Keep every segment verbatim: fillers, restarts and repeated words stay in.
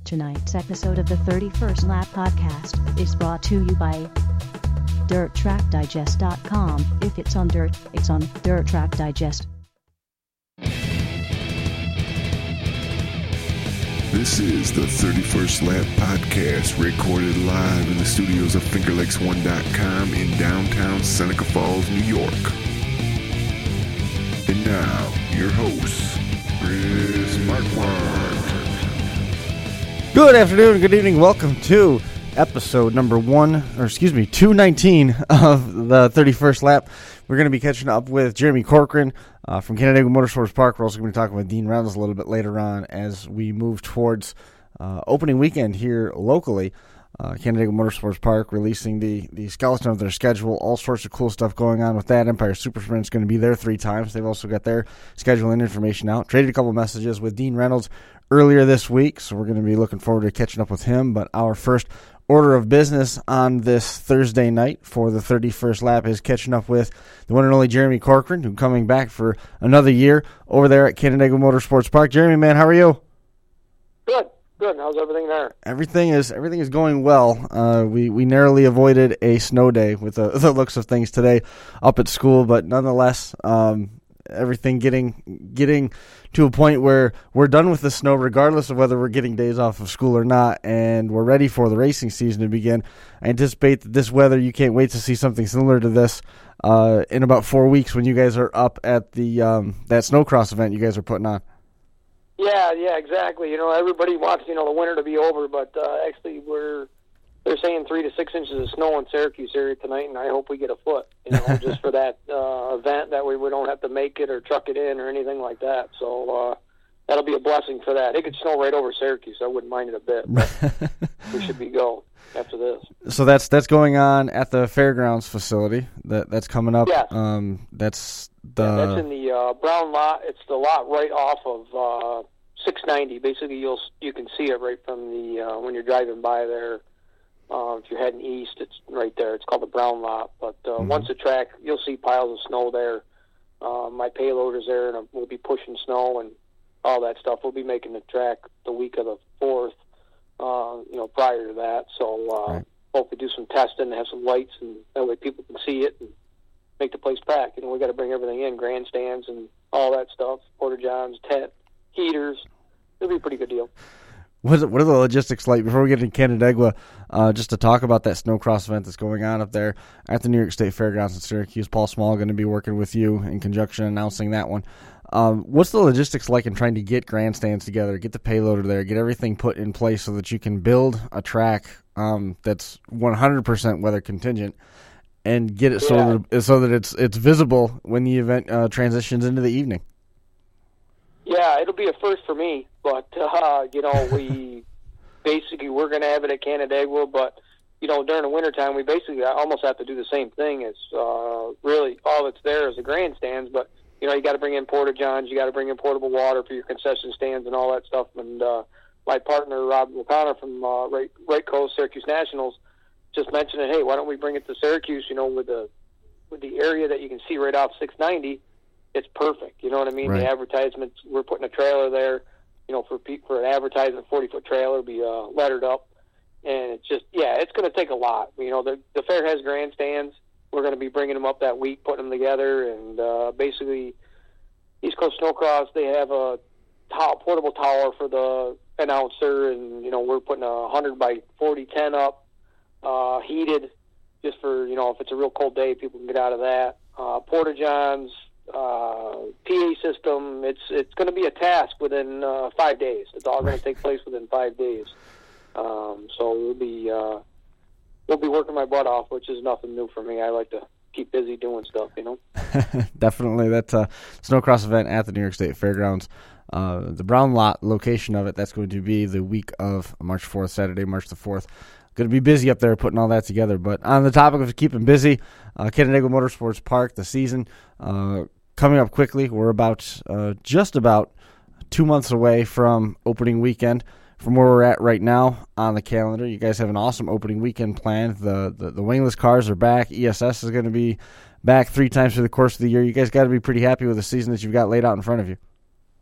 Tonight's episode of the thirty-first Lap Podcast is brought to you by dirt track digest dot com. If it's on dirt, it's on Dirt Track Digest. This is the thirty-first Lap Podcast, recorded live in the studios of Finger Lakes one dot com in downtown Seneca Falls, New York. And now, your host, Chris Marquardt. Good afternoon, good evening. Welcome to episode number one, or excuse me, two nineteen of the thirty-first Lap. We're going to be catching up with Jeremy Corcoran uh, from Canandaigua Motorsports Park. We're also going to be talking with Dean Reynolds a little bit later on as we move towards uh, opening weekend here locally. Uh, Canandaigua Motorsports Park releasing the, the skeleton of their schedule. All sorts of cool stuff going on with that. Empire Super Sprint is going to be there three times. They've also got their schedule and information out. Traded a couple messages with Dean Reynolds earlier this week, so we're going to be looking forward to catching up with him. But our first order of business on this Thursday night for the thirty-first Lap is catching up with the one and only Jeremy Corcoran, who's coming back for another year over there at Canandaigua Motorsports Park. Jeremy, man, how are you? Good. Good. How's everything there? Everything is everything is going well. Uh, we we narrowly avoided a snow day with the, the looks of things today up at school, but nonetheless, um, everything getting getting to a point where we're done with the snow, regardless of whether we're getting days off of school or not, and we're ready for the racing season to begin. I anticipate that this weather, you can't wait to see something similar to this uh, in about four weeks when you guys are up at the um, that snowcross event you guys are putting on. Yeah, yeah, exactly. You know, everybody wants, you know, the winter to be over, but uh, actually we're, they're saying three to six inches of snow in Syracuse area tonight, and I hope we get a foot, you know, just for that uh, event. That way we don't have to make it or truck it in or anything like that. So uh, that'll be a blessing for that. It could snow right over Syracuse. I wouldn't mind it a bit, but we should be go after this. So that's that's going on at the fairgrounds facility. That that's coming up. Yes. Um, that's the. Yeah, that's in the uh, brown lot. It's the lot right off of uh, six ninety. Basically, you'll you can see it right from the uh, when you're driving by there. Uh, if you're heading east, it's right there. It's called the brown lot. But uh, mm-hmm. once the track, you'll see piles of snow there. Uh, my payloader's there, and we'll be pushing snow and all that stuff. We'll be making the track the week of the fourth. Uh, you know, prior to that, so uh, right. hopefully do some testing, have some lights, and that way people can see it and make the place packed. You know, we got to bring everything in, grandstands and all that stuff, porta johns, tent, heaters. It'll be a pretty good deal. What what are the logistics like before we get into Canandaigua? Uh, just to talk about that snowcross event that's going on up there at the New York State Fairgrounds in Syracuse. Paul Small going to be working with you in conjunction announcing that one. Um, what's the logistics like in trying to get grandstands together, get the payloader there, get everything put in place so that you can build a track um, that's one hundred percent weather contingent and get it yeah. so that so that it's it's visible when the event uh, transitions into the evening? Yeah, it'll be a first for me, but uh, you know we basically we're going to have it at Canandaigua, but you know during the wintertime we basically almost have to do the same thing. It's uh, really all that's there is the grandstands, but you know, you got to bring in porta johns, you got to bring in portable water for your concession stands and all that stuff. And uh, my partner Rob O'Connor from uh, right, right Coast Syracuse Nationals just mentioned it. Hey, why don't we bring it to Syracuse? You know, with the with the area that you can see right off six ninety, it's perfect. You know what I mean? Right. The advertisements, we're putting a trailer there. You know, for for an advertisement, forty foot trailer, be uh, lettered up, and it's just yeah, it's going to take a lot. You know, the the fair has grandstands. We're going to be bringing them up that week, putting them together, and uh, basically, East Coast Snowcross, they have a to- portable tower for the announcer, and, you know, we're putting a one hundred by forty tent up, uh, heated, just for, you know, if it's a real cold day, people can get out of that. Uh, porta johns, uh, P A system, it's it's going to be a task within uh, five days. It's all going to take place within five days. Um, so we'll be... Uh, We'll be working my butt off, which is nothing new for me. I like to keep busy doing stuff, you know. Definitely. That uh, snowcross event at the New York State Fairgrounds, uh, the Brown Lot location of it, that's going to be the week of March fourth, Saturday, March the fourth. Going to be busy up there putting all that together. But on the topic of keeping busy, uh, Canandaigua Motorsports Park, the season uh, coming up quickly. We're about uh, just about two months away from opening weekend. From where we're at right now on the calendar, you guys have an awesome opening weekend planned. The, the the wingless cars are back. E S S is going to be back three times through the course of the year. You guys got to be pretty happy with the season that you've got laid out in front of you.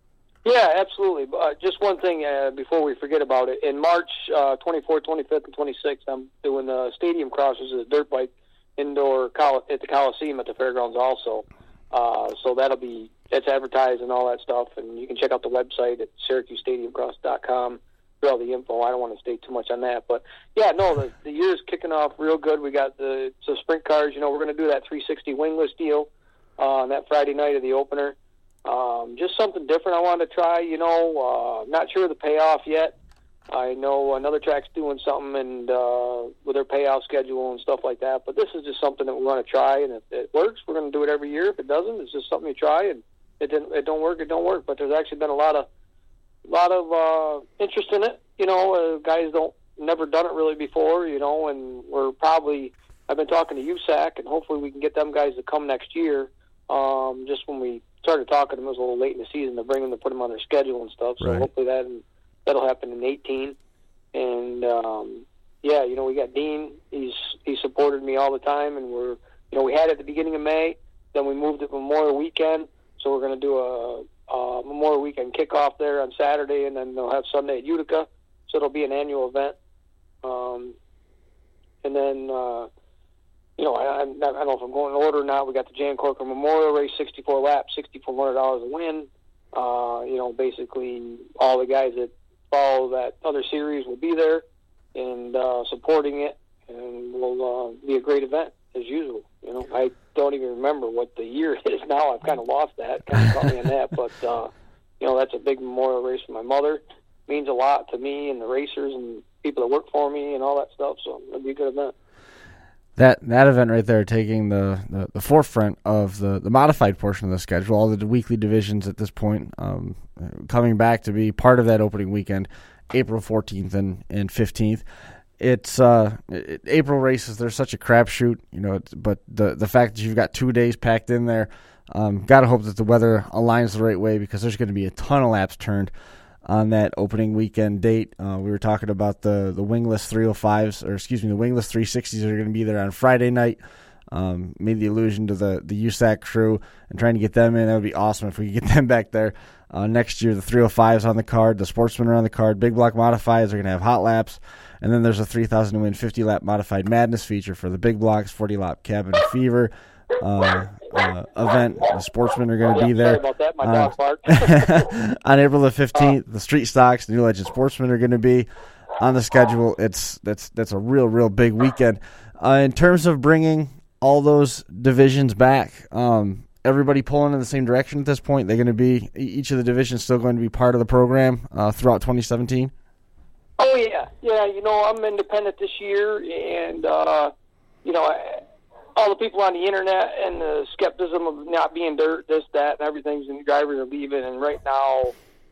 Yeah, absolutely. Uh, just one thing uh, before we forget about it. In March uh, twenty-fourth, twenty-fifth, and twenty-sixth, I'm doing the Stadium Crosses at the dirt bike indoor col- at the Coliseum at the fairgrounds also. Uh, so that'll be, that's advertised and all that stuff, and you can check out the website at Syracuse Stadium Cross dot com for all the info. I don't want to stay too much on that. But, yeah, no, the, the year's kicking off real good. We got the so sprint cars. You know, we're going to do that three sixty wingless deal uh, on that Friday night of the opener. Um, just something different I wanted to try, you know. Uh, not sure of the payoff yet. I know another track's doing something and uh, with their payoff schedule and stuff like that. But this is just something that we want to try, and if it works, we're going to do it every year. If it doesn't, it's just something you try, and it didn't, it don't work, it don't work. But there's actually been a lot of, lot of uh, interest in it. You know, uh, guys don't never done it really before, you know, and we're probably. I've been talking to U S A C, and hopefully we can get them guys to come next year. Um, just when we started talking to them, it was a little late in the season to bring them to put them on their schedule and stuff. So right. hopefully that that'll happen in eighteen. And um, yeah, you know, we got Dean. He's he supported me all the time, and we're you know we had it at the beginning of May. Then we moved it Memorial Weekend, so we're going to do a, a Memorial Weekend kickoff there on Saturday, and then they'll have Sunday at Utica. So it'll be an annual event. Um, and then. Uh, You know, I, I don't know if I'm going in order or not. We got the Jan Corcoran Memorial Race, sixty-four laps, six thousand four hundred dollars a win. Uh, you know, basically all the guys that follow that other series will be there and uh, supporting it, and will uh, be a great event as usual. You know, I don't even remember what the year is now. I've kind of lost that, kind of caught me on that. But uh, you know, that's a big memorial race for my mother. It means a lot to me and the racers and people that work for me and all that stuff. So it'll be a good event. That that event right there taking the, the, the forefront of the, the modified portion of the schedule, all the weekly divisions at this point, um, coming back to be part of that opening weekend, April fourteenth and, and fifteenth. It's uh, it, April races, they're such a crapshoot, you know, it's, but the, the fact that you've got two days packed in there, um, got to hope that the weather aligns the right way, because there's going to be a ton of laps turned on that opening weekend date. Uh, we were talking about the, the wingless three oh fives, or excuse me, the wingless three sixties are going to be there on Friday night. Um, made the allusion to the, the U S A C crew and trying to get them in. That would be awesome if we could get them back there. Uh, next year, the three oh fives on the card, the Sportsmen are on the card, Big Block Modifieds are going to have hot laps, and then there's a three thousand to win fifty lap Modified Madness feature for the Big Blocks, forty lap Cabin Fever uh, uh, event. The Sportsmen are going to yeah, be there. Sorry about that, my uh, dog barked. on April the fifteenth, uh, the Street Stocks, the New Legend Sportsmen are going to be on the schedule. It's that's that's a real, real big weekend. Uh, in terms of bringing all those divisions back, um, everybody pulling in the same direction at this point. They're going to be, each of the divisions still going to be part of the program uh, throughout twenty seventeen? Oh, yeah. Yeah, you know, I'm independent this year, and, uh, you know, I, all the people on the internet and the skepticism of not being dirt, this, that, and everything's, and the drivers are leaving, and right now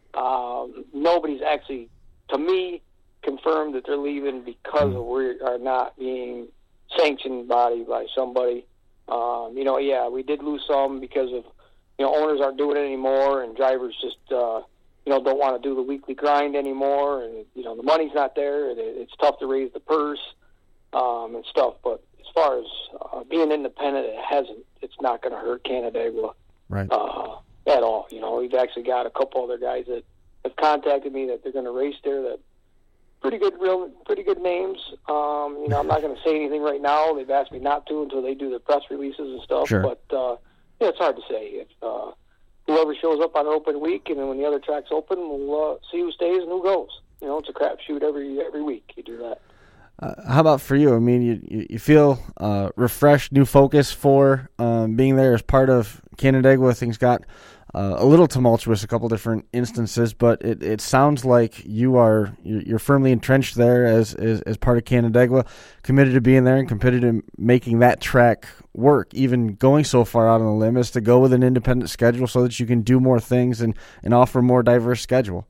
um, nobody's actually, to me, confirmed that they're leaving because of we are not being sanctioned body by somebody. Um, you know, yeah, we did lose some because of, you know, owners aren't doing it anymore, and drivers just, uh, you know, don't want to do the weekly grind anymore, and, you know, the money's not there, and it, it's tough to raise the purse um, and stuff. But as far as uh, being independent, it hasn't. It's not going to hurt Canandaigua right. uh, at all. You know, we've actually got a couple other guys that have contacted me that they're going to race there that pretty good, real, pretty good names. Um, you know, I'm not going to say anything right now. They've asked me not to until they do the press releases and stuff. Sure. But uh, yeah, it's hard to say. If uh, whoever shows up on an open week, and then when the other track's open, we'll uh, see who stays and who goes. You know, it's a crapshoot every every week. You do that. Uh, how about for you? I mean, you you feel uh, refreshed, new focus for um, being there as part of Canandaigua. Things got uh, a little tumultuous, a couple different instances, but it, it sounds like you are you're firmly entrenched there as, as as part of Canandaigua, committed to being there and committed to making that track work. Even going so far out on the limb as to go with an independent schedule so that you can do more things and, and offer a more diverse schedule.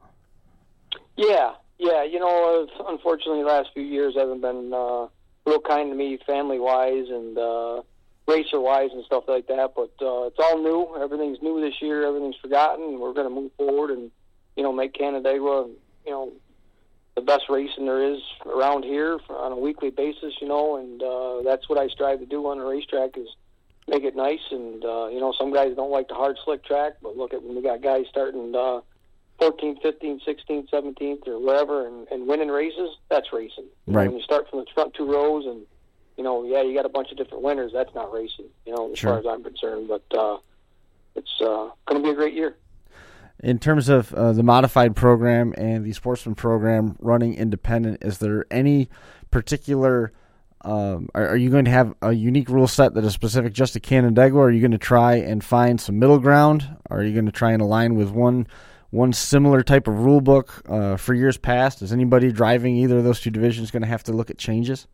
Yeah. Yeah, you know, unfortunately, the last few years haven't been uh, real kind to me, family-wise and uh, racer-wise and stuff like that. But uh, it's all new. Everything's new this year. Everything's forgotten. We're going to move forward and, you know, make Canandaigua, you know, the best racing there is around here on a weekly basis, you know. And uh, that's what I strive to do on a racetrack is make it nice. And, uh, you know, some guys don't like the hard, slick track. But look at when we got guys starting uh, fourteenth, fifteenth, sixteenth, seventeenth, or wherever, and, and winning races, that's racing. You right. know, when you start from the front two rows and, you know, yeah, you got a bunch of different winners, that's not racing, you know, as sure. far as I'm concerned. But uh, it's uh, going to be a great year. In terms of uh, the modified program and the sportsman program running independent, is there any particular um, are, are you going to have a unique rule set that is specific just to Canandaigua? Or are you going to try and find some middle ground? Are you going to try and align with one one similar type of rule book uh, for years past? Is anybody driving either of those two divisions going to have to look at changes?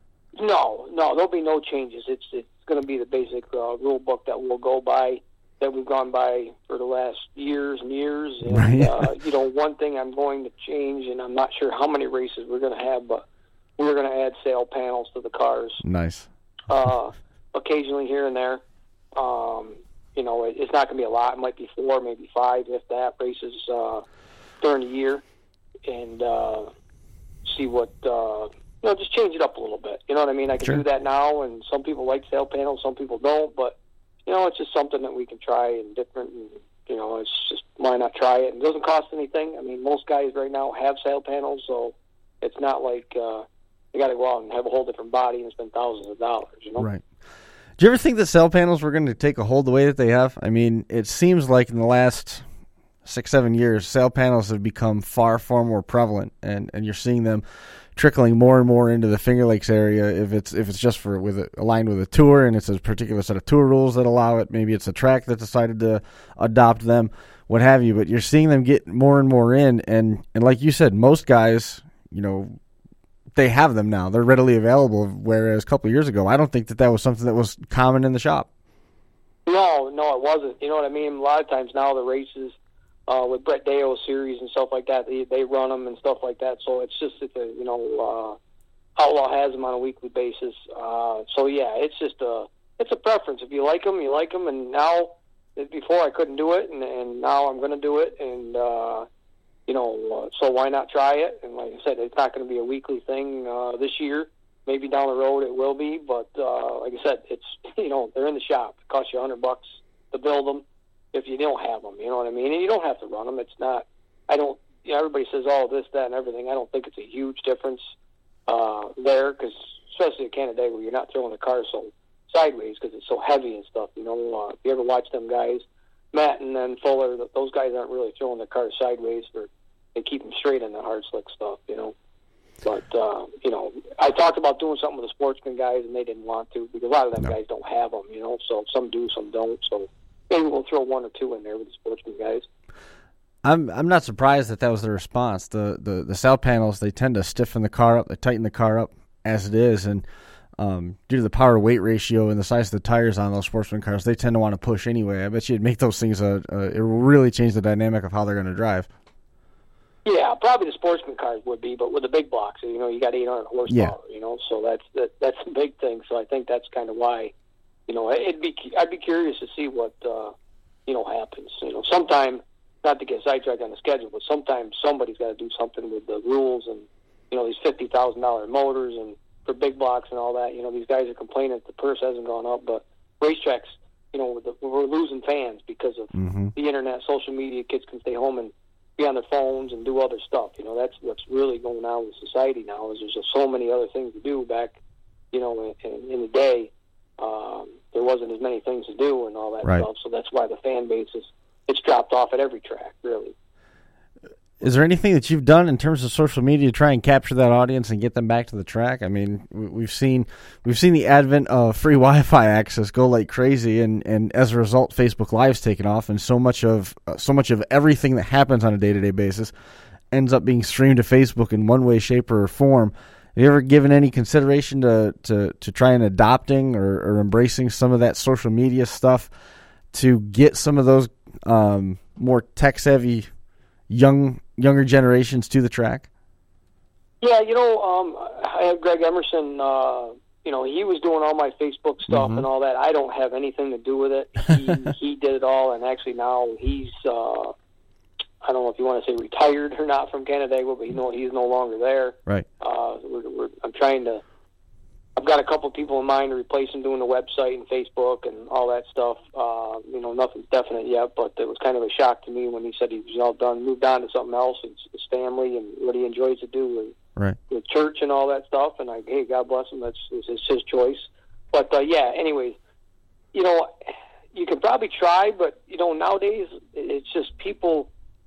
No, no, there'll be no changes. It's it's going to be the basic uh, rule book that we'll go by, that we've gone by for the last years and years. And, right. uh, you know, one thing I'm going to change, and I'm not sure how many races we're going to have, but we're going to add sail panels to the cars. Nice. uh, occasionally here and there. Um, you know, it, it's not going to be a lot. It might be four, maybe five, if that, races uh, during the year, and uh, see what, uh, you know, just change it up a little bit. You know what I mean? I can Sure. do that now, and some people like sail panels, some people don't, but, you know, it's just something that we can try and different, and, you know, it's just, why not try it? It doesn't cost anything. I mean, most guys right now have sail panels, so it's not like uh, you got to go out and have a whole different body and spend thousands of dollars, you know? Right. Do you ever think that sail panels were going to take a hold the way that they have? I mean, it seems like in the last six, seven years, sail panels have become far, far more prevalent, and, and you're seeing them trickling more and more into the Finger Lakes area. If it's if it's just for with a, aligned with a tour, and it's a particular set of tour rules that allow it. Maybe it's a track that decided to adopt them, what have you. But you're seeing them get more and more in, and and like you said, most guys, you know, they have them now. They're readily available. Whereas a couple of years ago, I don't think that that was something that was common in the shop. No, no, it wasn't. You know what I mean? A lot of times now the races uh, with Brett Deo series and stuff like that, they they run them and stuff like that. So it's just that the you know uh, Outlaw has them on a weekly basis. Uh, so yeah, it's just a it's a preference. If you like them, you like them. And now, before I couldn't do it, and, and now I'm going to do it. And uh, you know, uh, so why not try it? And like I said, it's not going to be a weekly thing uh, this year. Maybe down the road it will be, but uh, like I said, it's you know they're in the shop. It costs you a hundred bucks to build them if you don't have them. You know what I mean? And you don't have to run them. It's not. I don't. You know, everybody says all this, that, and everything. I don't think it's a huge difference uh, there, because especially at Canandaigua, you're not throwing the car so sideways because it's so heavy and stuff. You know, uh, if you ever watch them guys, Matt and then Fuller, those guys aren't really throwing the car sideways. For they keep them straight in the hard slick stuff. You know. But, uh, you know, I talked about doing something with the Sportsman guys, and they didn't want to, because a lot of them no. guys don't have them, you know, so some do, some don't. So maybe we'll throw one or two in there with the Sportsman guys. I'm I'm not surprised that that was the response. The, the, the sail panels, they tend to stiffen the car up, they tighten the car up as it is, and um, due to the power-weight ratio and the size of the tires on those Sportsman cars, they tend to want to push anyway. I bet you'd make those things, a, a, it will really change the dynamic of how they're going to drive. Yeah, probably the Sportsman cars would be, but with the big blocks, you know, you got eight hundred horsepower, yeah. you know, so that's that, that's a big thing. So I think that's kind of why, you know, it'd be I'd be curious to see what uh, you know happens. You know, sometime, not to get sidetracked on the schedule, but sometimes somebody's got to do something with the rules and you know these fifty thousand dollar motors and for big blocks and all that. You know, these guys are complaining that the purse hasn't gone up, but racetracks, you know, the, we're losing fans because of mm-hmm. the internet, social media. Kids can stay home and be on their phones and do other stuff. You know, that's what's really going on with society now. Is there's just so many other things to do. Back, you know, in, in the day, um, there wasn't as many things to do and all that right. stuff. So that's why the fan base is it's dropped off at every track, really. Is there anything that you've done in terms of social media to try and capture that audience and get them back to the track? I mean, we've seen we've seen the advent of free Wi-Fi access go like crazy, and, and as a result, Facebook Live's taken off, and so much of uh, so much of everything that happens on a day-to-day basis ends up being streamed to Facebook in one way, shape, or form. Have you ever given any consideration to to, to try and adopting or, or embracing some of that social media stuff to get some of those um, more tech-savvy young younger generations to the track? Yeah, you know, um, I have Greg Emerson. Uh, you know, he was doing all my Facebook stuff mm-hmm. and all that. I don't have anything to do with it. He he did it all, and actually now he's uh, I don't know if you want to say retired or not from Canandaigua, but you know he's no longer there. Right. Uh, we're, we're, I'm trying to I've got a couple people in mind to replace him doing the website and Facebook and all that stuff. Uh, you know, nothing's definite yet, but it was kind of a shock to me when he said he was all done, moved on to something else, and his family and what he enjoys to do with, right. with church and all that stuff. And I, hey, God bless him. That's it's, it's his choice. But uh, yeah, anyways, you know, you can probably try, but you know, nowadays it's just people.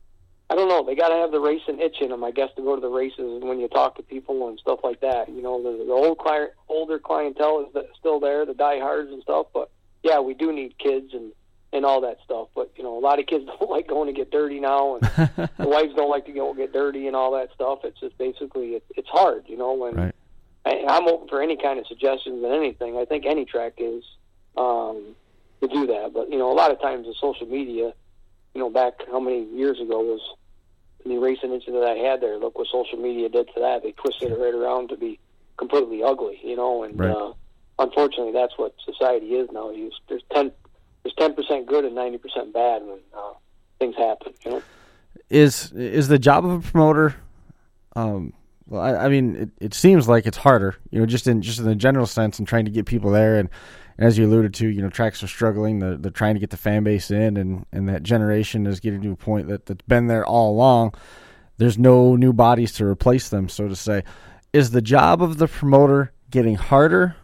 I don't know. They got to have the racing itch in them, I guess, to go to the races. And when you talk to people and stuff like that, you know, the, the old client, older clientele is still there, the diehards and stuff. But yeah, we do need kids and, and all that stuff. But you know, a lot of kids don't like going to get dirty now, and the wives don't like to go get dirty and all that stuff. It's just basically it, it's hard, you know. When right. I, I'm open for any kind of suggestions and anything. I think any track is um, to do that. But you know, a lot of times the social media. You know, back how many years ago was the racing incident that I had there. Look what social media did to that. They twisted it right around to be completely ugly, you know, and right. uh, unfortunately that's what society is now. There's ten, there's ten percent good and ninety percent bad when uh, things happen, you know. Is is the job of a promoter, um, well, I, I mean, it, it seems like it's harder, you know, just in just in the general sense and trying to get people there. And as you alluded to, you know, tracks are struggling. They're, they're trying to get the fan base in, and, and that generation is getting to a point that, that's been there all along. There's no new bodies to replace them, so to say. Is the job of the promoter getting harder,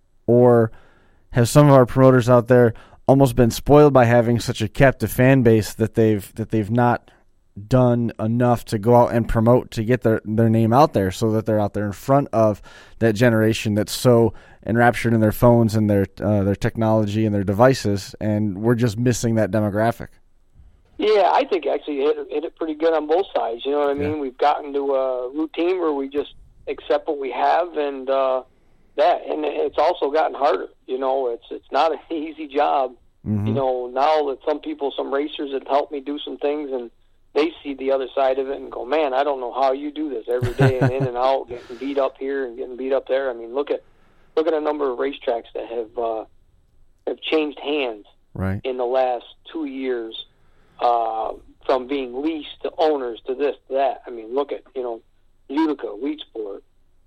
or have some of our promoters out there almost been spoiled by having such a captive fan base that they've that they've not done enough to go out and promote to get their, their name out there, so that they're out there in front of that generation that's so enraptured in their phones and their uh, their technology and their devices, and we're just missing that demographic? Yeah, I think actually hit, hit it pretty good on both sides. You know what I mean? Yeah. We've gotten to a routine where we just accept what we have, and uh, that, and it's also gotten harder. You know, it's it's not an easy job. Mm-hmm. You know, now that some people, some racers have helped me do some things, and they see the other side of it and go, man, I don't know how you do this every day and in and out, getting beat up here and getting beat up there. I mean, look at look at a number of racetracks that have uh, have changed hands right. in the last two years, uh, from being leased to owners to this to that. I mean, look at, you know, Utica, Wheatsport,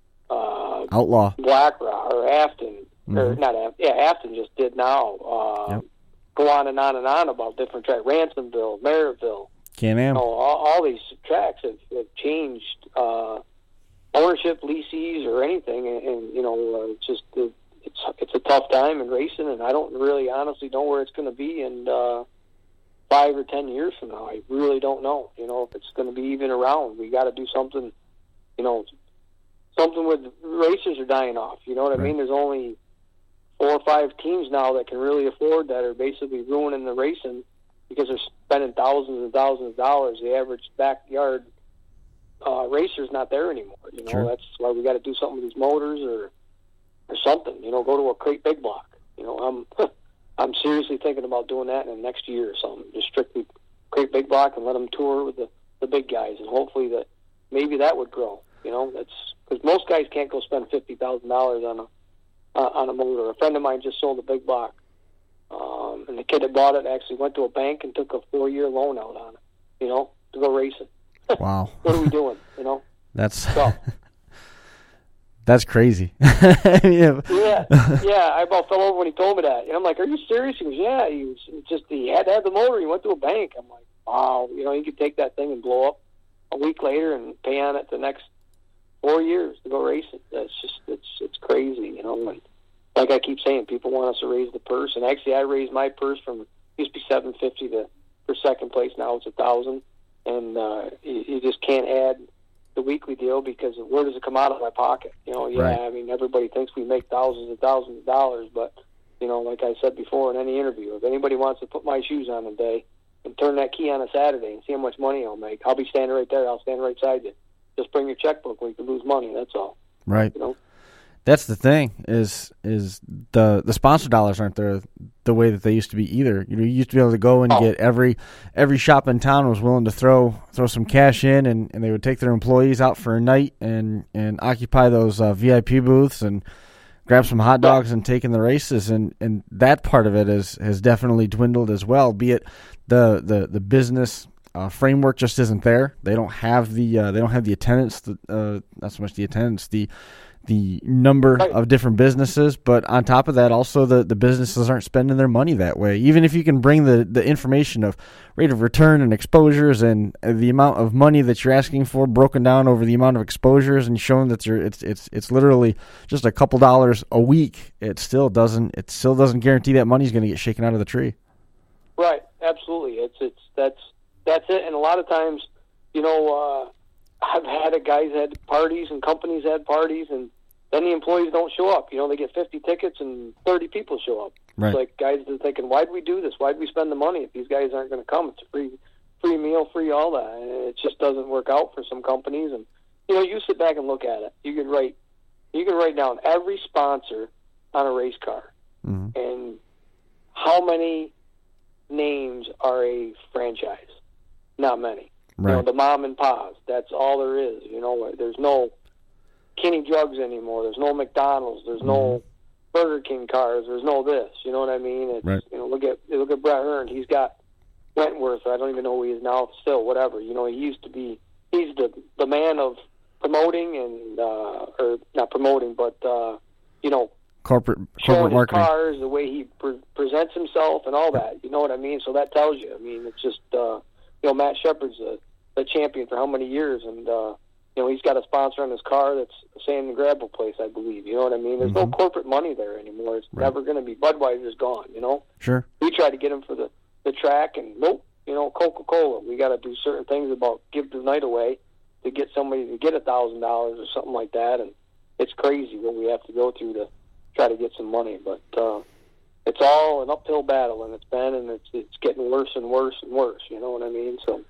uh, Outlaw, Black Rock, or Afton, mm-hmm. or not Afton, yeah, Afton just did now. Uh, yep. Go on and on and on about different tracks. Ransomville, Merrittville. Can-Am. You know, all, all these tracks have, have changed uh, ownership, leases, or anything, and, and you know, uh, just it, it's it's a tough time in racing, and I don't really honestly know where it's going to be in uh, five or ten years from now. I really don't know. You know, if it's going to be even around. We got to do something. You know, something with racers are dying off. You know what I right. mean? There's only four or five teams now that can really afford that are basically ruining the racing, because they're spending thousands and thousands of dollars. The average backyard uh, racer's not there anymore. You know, sure. That's why we got to do something with these motors or or something. You know, go to a crate big block. You know, I'm I'm seriously thinking about doing that in the next year or something. Just strictly crate big block and let them tour with the, the big guys, and hopefully that maybe that would grow. You know, that's because most guys can't go spend fifty thousand dollars on a uh, on a motor. A friend of mine just sold a big block. Um, and the kid that bought it actually went to a bank and took a four-year loan out on it, you know, to go racing. Wow. What are we doing, you know? That's so, that's crazy. yeah, yeah, yeah. I about fell over when he told me that. And I'm like, are you serious? He goes, yeah. He was just he had to have the motor. He went to a bank. I'm like, wow. You know, you could take that thing and blow up a week later and pay on it the next four years to go racing. That's just it's it's crazy, you know. And, like I keep saying, people want us to raise the purse, and actually, I raised my purse from used to be seven fifty to for second place. Now it's a thousand, and uh, you, you just can't add the weekly deal because where does it come out of my pocket? You know, yeah, right. I mean, everybody thinks we make thousands and thousands of dollars, but you know, like I said before in any interview, if anybody wants to put my shoes on today and turn that key on a Saturday and see how much money I'll make, I'll be standing right there. I'll stand right beside you. Just bring your checkbook where you can lose money. That's all. Right. You know. That's the thing is is the the sponsor dollars aren't there the way that they used to be either. You know, you used to be able to go and oh. get every every shop in town was willing to throw throw some cash in, and, and they would take their employees out for a night and, and occupy those uh, V I P booths and grab some hot dogs and take in the races, and, and that part of it is has definitely dwindled as well. Be it the the the business uh, framework just isn't there. They don't have the uh, they don't have the attendance, the, uh, not so much the attendance the the number Right. of different businesses, but on top of that, also the, the businesses aren't spending their money that way. Even if you can bring the, the information of rate of return and exposures and the amount of money that you're asking for broken down over the amount of exposures and showing that you're, it's it's it's literally just a couple dollars a week, it still doesn't it still doesn't guarantee that money's going to get shaken out of the tree. Right, absolutely. It's it's that's that's it. And a lot of times, you know, uh, I've had a guys had parties and companies had parties, and then the employees don't show up. You know, they get fifty tickets and thirty people show up. Right. It's like guys are thinking, why'd we do this? Why'd we spend the money if these guys aren't going to come? It's a free free meal, free all that. And it just doesn't work out for some companies. And you know, you sit back and look at it. You can write you can write down every sponsor on a race car, Mm-hmm. and how many names are a franchise? Not many. Right. You know, the mom and pops, that's all there is. You know, there's no Kenny Drugs anymore. There's no McDonald's. There's no Burger King cars. There's no this. You know what I mean? It's, Right. You know, look at look at Brett Hearn. He's got Wentworth. I don't even know who he is now. Still, whatever. You know, he used to be. He's the the man of promoting and uh, or not promoting, but uh, you know, Corporate showing corporate his marketing. cars, the way he pre- presents himself, and all that. You know what I mean? So that tells you. I mean, it's just uh, you know, Matt Shepard's a, a champion for how many years, and uh, you know, he's got a sponsor on his car that's the Sand and Gravel place, I believe. You know what I mean? There's Mhm. no corporate money there anymore. It's Right. never going to be. Budweiser's gone. You know, Sure. we tried to get him for the the track, and nope. You know, Coca-Cola. We got to do certain things about give the night away to get somebody to get a thousand dollars or something like that, and it's crazy what we have to go through to try to get some money. But uh, it's all an uphill battle, and it's been, and it's it's getting worse and worse and worse. You know what I mean? So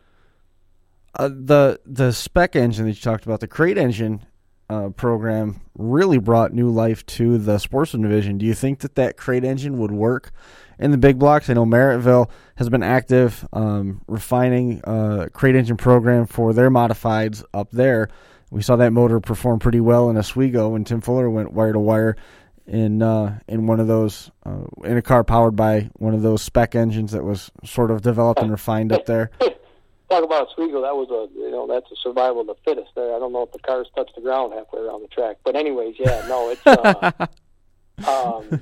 Uh, the the spec engine that you talked about, the crate engine uh, program, really brought new life to the sportsman division. Do you think that that crate engine would work in the big blocks? I know Merrittville has been active um, refining a crate engine program for their modifieds up there. We saw that motor perform pretty well in Oswego when Tim Fuller went wire to wire in uh, in one of those uh, in a car powered by one of those spec engines that was sort of developed and refined up there. talk about Oswego. That was a you know that's a survival of the fittest. There, I don't know if the cars touched the ground halfway around the track, but anyways, yeah, no, it's. Uh, um,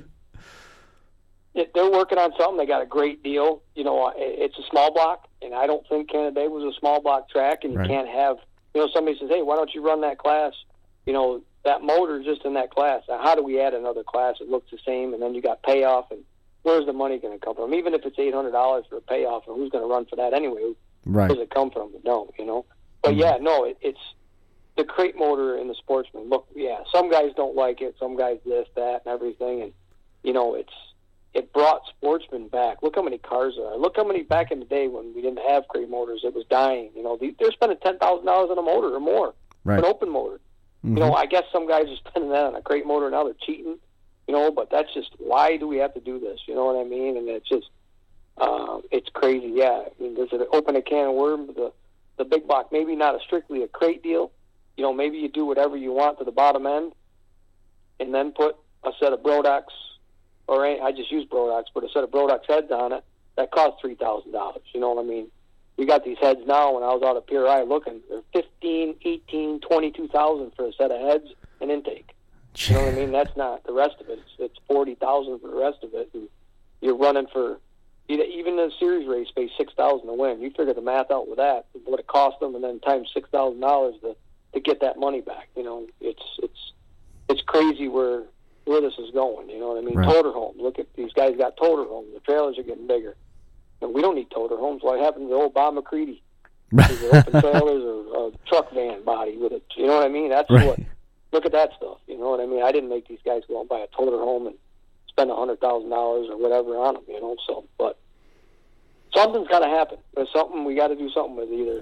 It, they're working on something. They got a great deal. You know, it's a small block, and I don't think Canada Day was a small block track, and you Right. can't have, you know, somebody says, hey, why don't you run that class? You know, that motor just in that class. Now, how do we add another class? It looks the same, and then you got payoff, and where's the money going to come from? Even if it's eight hundred dollars for a payoff, and who's going to run for that anyway? Right. Where does it come from? No, you know. But, yeah, no, it, it's the crate motor in the Sportsman. Look, yeah, some guys don't like it. Some guys this, that, and everything, and, you know, it's, it brought Sportsman back. Look how many cars there are. Look how many back in the day when we didn't have crate motors, it was dying. You know, they're spending ten thousand dollars on a motor or more, Right. an open motor. Mhm. You know, I guess some guys are spending that on a crate motor now. They're cheating, you know, but that's just, why do we have to do this? You know what I mean? And it's just, uh, it's crazy. Yeah, I mean, does it open a can of worms? The, the big block, maybe not a strictly a crate deal. You know, maybe you do whatever you want to the bottom end and then put a set of Brodox, or I just use Brodox, but a set of Brodox heads on it, that costs three thousand dollars. You know what I mean? We got these heads now. When I was out at P R I looking, they're fifteen, eighteen, twenty-two thousand for a set of heads and intake. You know what I mean? That's not the rest of it. It's, it's forty thousand for the rest of it, and you're running for even the series race pays six thousand to win. You figure the math out with that, what it cost them, and then times six thousand dollars to to get that money back. You know, it's it's it's crazy where. where this is going, you know what I mean? Right. Toter homes. Look at these guys got toter homes. The trailers are getting bigger. And we don't need toter homes. What happened to the old Bob McCready? These are open trailers or a truck van body with it. You know what I mean? That's Right. what. Look at that stuff. You know what I mean? I didn't make these guys go and buy a toter home and spend a hundred thousand dollars or whatever on them. You know, so but something's got to happen. There's something we got to do something with either.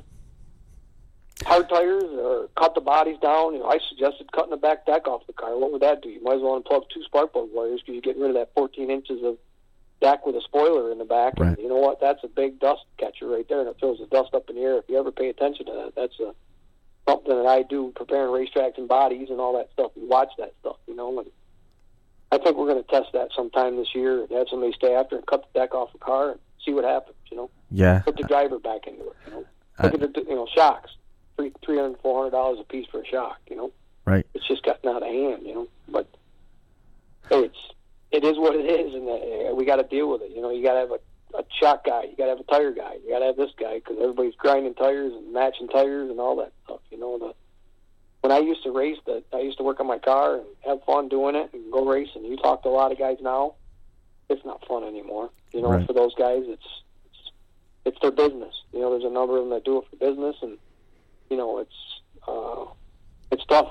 Hard tires or cut the bodies down. You know, I suggested cutting the back deck off the car. What would that do? You might as well unplug two spark plug wires because you're getting rid of that fourteen inches of deck with a spoiler in the back. Right. And you know what? That's a big dust catcher right there, and it throws the dust up in the air. If you ever pay attention to that, that's a, something that I do preparing racetracks and bodies and all that stuff. We watch that stuff, you know. And I think we're going to test that sometime this year and have somebody stay after and cut the deck off the car and see what happens, you know. Yeah. Put the driver back into it, you know. Look at the, you know, shocks. Three, three hundred, four hundred dollars a piece for a shock. You know, Right. It's just gotten out of hand, you know. But hey, it's it is what it is, and uh, we got to deal with it. You know, you got to have a, a shock guy, you got to have a tire guy, you got to have this guy because everybody's grinding tires and matching tires and all that stuff. You know, the when I used to race, that I used to work on my car and have fun doing it and go racing. You talk to a lot of guys now, it's not fun anymore. You know, Right. for those guys, it's, it's it's their business. You know, there's a number of them that do it for business, and you know, it's uh, it's tough,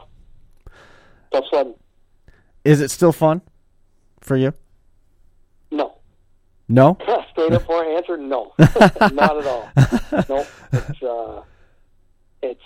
tough sledding. Is it still fun for you? No. No? Straight up for an answer, no. Not at all. No. It's, uh, it's,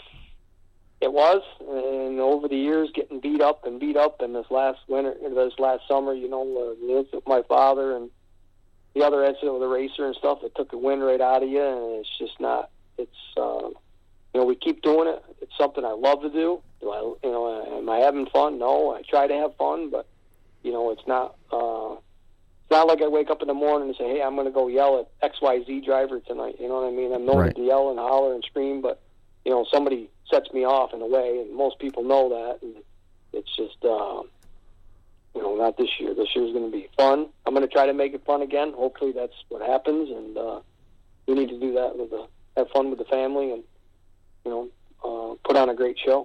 it was, and over the years getting beat up and beat up, and this last winter, this last summer, you know, uh, the incident with my father and the other incident with the racer and stuff, it took the wind right out of you, and it's just not, it's, uh, you know, we keep doing it. It's something I love to do. Do I, you know, am I having fun? No, I try to have fun, but, you know, it's not, uh, it's not like I wake up in the morning and say, hey, I'm going to go yell at X Y Z driver tonight. You know what I mean? I'm known Right. to yell and holler and scream, but, you know, somebody sets me off in a way, and most people know that, and it's just, uh, you know, not this year. This year's going to be fun. I'm going to try to make it fun again. Hopefully that's what happens, and uh, we need to do that with the, have fun with the family and, you know, uh, put on a great show.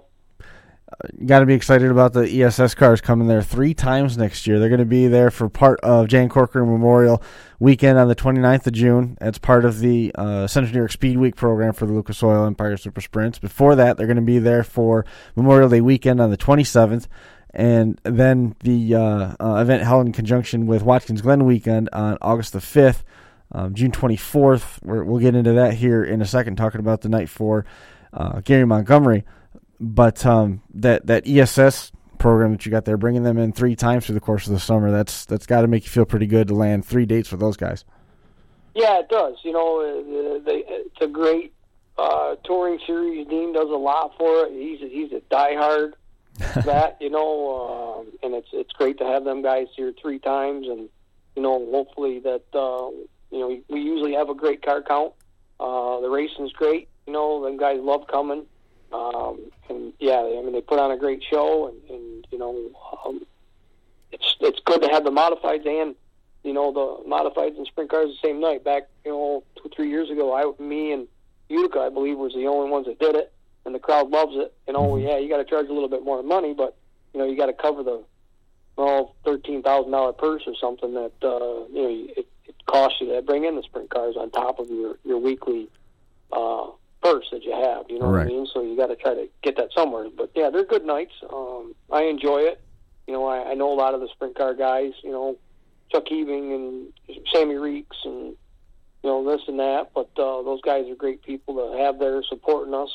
You got to be excited about the E S S cars coming there three times next year. They're going to be there for part of Jan Corcoran Memorial Weekend on the twenty-ninth of June. It's part of the uh, Central New York Speed Week program for the Lucas Oil Empire Super Sprints. Before that, they're going to be there for Memorial Day weekend on the twenty-seventh. And then the uh, uh, event held in conjunction with Watkins Glen weekend on August the fifth, um, June twenty-fourth. We're, we'll get into that here in a second, talking about the night for uh, Gary Montgomery. But um, that, that E S S program that you got there, bringing them in three times through the course of the summer, that's that's got to make you feel pretty good to land three dates with those guys. Yeah, it does. You know, uh, they, it's a great uh, touring series. Dean does a lot for it. He's a, he's a diehard that, you know, um, and it's it's great to have them guys here three times, and you know, hopefully that uh, you know we usually have a great car count. Uh, the racing's great. You know, them guys love coming. Um, and yeah, I mean, they put on a great show, and, and you know, um, it's it's good to have the modifieds and you know the modifieds and sprint cars the same night. Back you know two three years ago, I me and Utica, I believe, was the only ones that did it, and the crowd loves it. You know, yeah, you got to charge a little bit more money, but you know, you got to cover the well thirteen thousand dollar purse or something that uh, you know it, it costs you to bring in the sprint cars on top of your your weekly. Uh, purse that you have, you know right. what I mean? So you got to try to get that somewhere. But yeah, they're good nights. Um, I enjoy it. You know, I, I know a lot of the sprint car guys. You know, Chuck Heaving and Sammy Reeks and you know this and that. But uh, those guys are great people to have there supporting us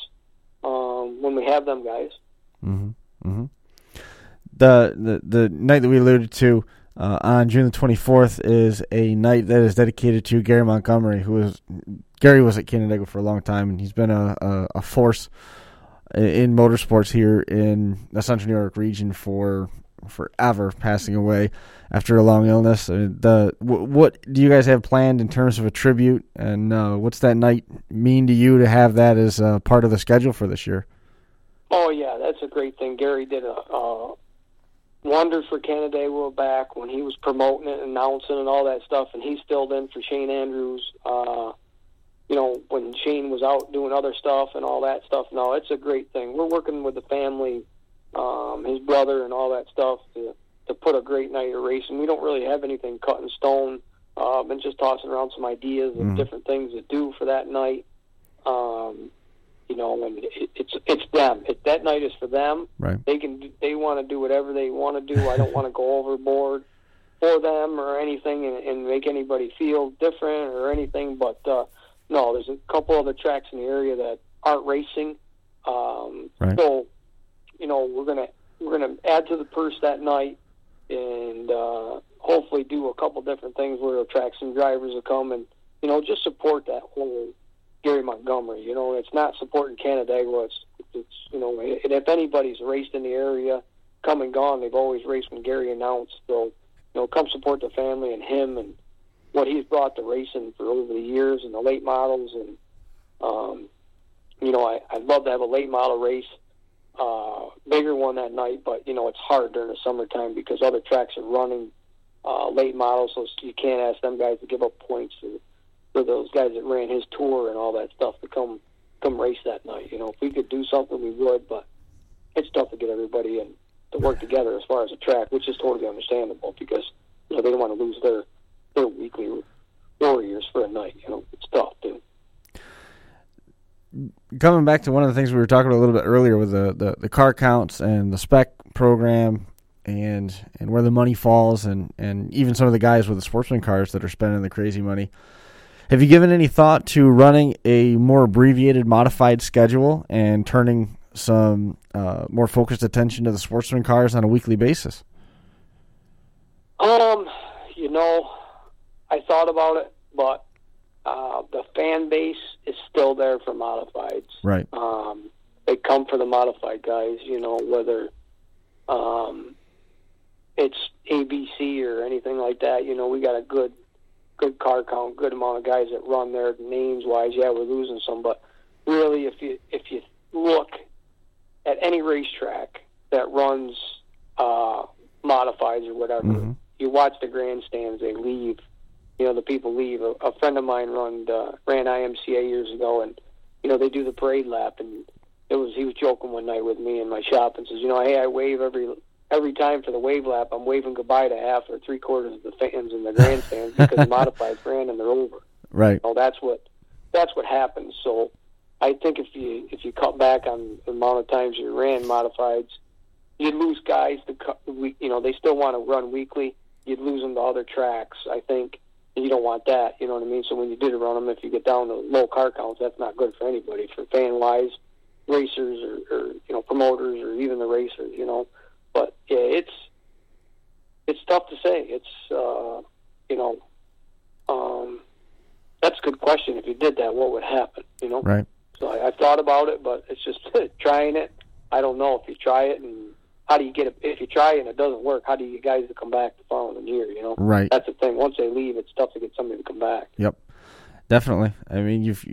um, when we have them guys. Mm-hmm. Mm-hmm. The the the night that we alluded to. Uh, on June the twenty-fourth is a night that is dedicated to Gary Montgomery, who was Gary was at Canandaigua for a long time, and he's been a, a, a force in motorsports here in the Central New York region for forever, passing away after a long illness. I mean, the w- what do you guys have planned in terms of a tribute, and uh, what's that night mean to you to have that as uh, part of the schedule for this year? Oh yeah, that's a great thing. Gary did a. Uh, wonders for Canandaigua back when he was promoting it, announcing and all that stuff, and he filled in for Shane Andrews, uh, you know, when Shane was out doing other stuff and all that stuff. No, it's a great thing. We're working with the family, um, his brother and all that stuff to, to put a great night of racing. We don't really have anything cut in stone. Uh, I've been just tossing around some ideas of mm. different things to do for that night. Um, You know, and it, it's it's them. It, that night is for them. Right. They can they want to do whatever they want to do. I don't want to go overboard for them or anything, and, and make anybody feel different or anything. But uh, no, there's a couple other tracks in the area that aren't racing. Um, right. So, you know, we're gonna we're gonna add to the purse that night, and uh, hopefully do a couple different things where we'll attract some drivers to come and you know just support that whole. Gary Montgomery, you know, it's not supporting Canandaigua. It's, it's, you know, and if anybody's raced in the area, come and gone, they've always raced when Gary announced. So, you know, come support the family and him and what he's brought to racing for over the years and the late models. And, um, you know, I, I'd love to have a late model race uh, bigger one that night, but, you know, it's hard during the summertime because other tracks are running uh, late models, so you can't ask them guys to give up points to, for those guys that ran his tour and all that stuff to come come race that night. You know, if we could do something, we would, but it's tough to get everybody in to work together as far as a track, which is totally understandable because, you know, they don't want to lose their, their weekly warriors for a night. You know, it's tough, dude. Coming back to one of the things we were talking about a little bit earlier with the, the, the car counts and the spec program and and where the money falls and, and even some of the guys with the sportsman cars that are spending the crazy money. Have you given any thought to running a more abbreviated modified schedule and turning some uh, more focused attention to the sportsman cars on a weekly basis? Um, you know, I thought about it, but uh, the fan base is still there for modifieds. Right. Um, they come for the modified guys, you know, whether um, it's A B C or anything like that. You know, we got a good good car count, good amount of guys that run there. Names wise, yeah, we're losing some, but really, if you if you look at any racetrack that runs uh, modifieds or whatever, mm-hmm. you watch the grandstands. They leave. You know, the people leave. A, a friend of mine run uh, ran I M C A years ago, and you know they do the parade lap, and it was he was joking one night with me in my shop and says, you know, hey, I wave every. Every time for the wave lap, I'm waving goodbye to half or three quarters of the fans in the grandstands because the modifieds ran and they're over. Right. You know, that's what that's what happens. So I think if you if you cut back on the amount of times you ran modifieds, you'd lose guys. To cut, you know, they still want to run weekly. You'd lose them to other tracks. I think and you don't want that. You know what I mean? So when you did run them, if you get down to low car counts, that's not good for anybody, for fan wise, racers or, or you know promoters or even the racers. You know. But yeah, it's it's tough to say. It's uh, you know, um, that's a good question. If you did that, what would happen? You know, right? So I, I've thought about it, but it's just trying it. I don't know if you try it, and how do you get it? If you try it and it doesn't work, how do you get guys to come back the following year? You know, right? That's the thing. Once they leave, it's tough to get somebody to come back. Yep, definitely. I mean, you've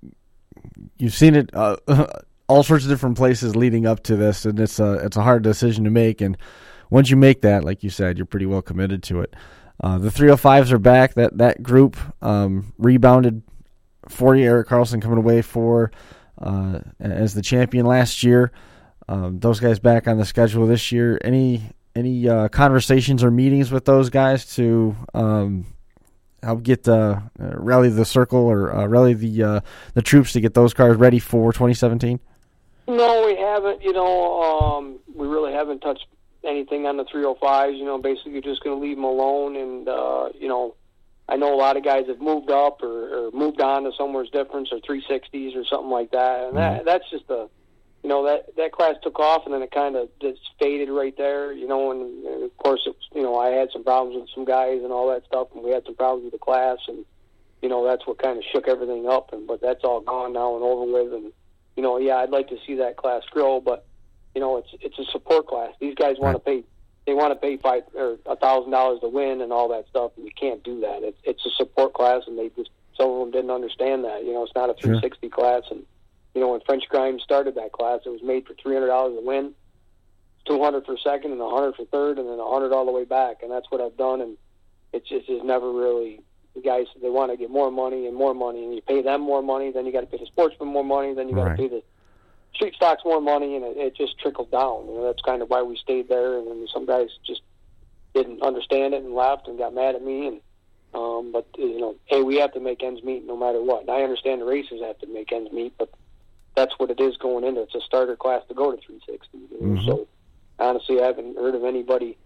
you've seen it. Uh, all sorts of different places leading up to this, and it's a it's a hard decision to make. And once you make that, like you said, you're pretty well committed to it. Uh, the three oh fives are back. That that group um, rebounded for you. Eric Carlson coming away for uh, as the champion last year. Um, those guys back on the schedule this year. Any any uh, conversations or meetings with those guys to um, help get uh, rally the circle or uh, rally the uh, the troops to get those cars ready for twenty seventeen? No, we haven't. You know, um, we really haven't touched anything on the three oh fives. You know, basically just going to leave them alone. And, uh, you know, I know a lot of guys have moved up or, or moved on to somewhere's different or three sixties or something like that. And that, that's just a, you know, that, that class took off and then it kind of just faded right there, you know, and, and of course, it was, you know, I had some problems with some guys and all that stuff, and we had some problems with the class, and, you know, that's what kind of shook everything up. And but that's all gone now and over with. And, you know, yeah, I'd like to see that class grow, but, you know, it's it's a support class. These guys want to pay, they want to pay five or a thousand dollars to win and all that stuff, and you can't do that. It's it's a support class, and they just some of them didn't understand that. You know, it's not a three sixty sure. class, and you know, when French Grimes started that class, it was made for three hundred dollars to win, two hundred for second, and a hundred for third, and then a hundred all the way back. And that's what I've done, and it's just it's never really. The guys, they want to get more money and more money, and you pay them more money, then you got to pay the sportsman more money, then you got to right. pay the street stocks more money, and it, it just trickles down. You know, that's kind of why we stayed there, and then some guys just didn't understand it and left and got mad at me. And um, but you know, hey, we have to make ends meet no matter what. And I understand the racers have to make ends meet, but that's what it is going into. It's a starter class to go to three sixty. You know? Mm-hmm. So honestly, I haven't heard of anybody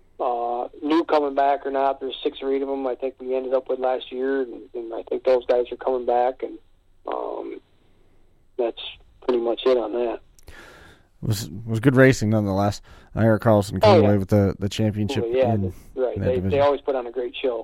uh, new coming back or not. There's six or eight of them I think we ended up with last year, and, and I think those guys are coming back, and um, that's pretty much it on that. It was it was good racing nonetheless. Eric Carlson coming oh, yeah. away with the, the championship. Well, yeah, in, right. In they, they always put on a great show.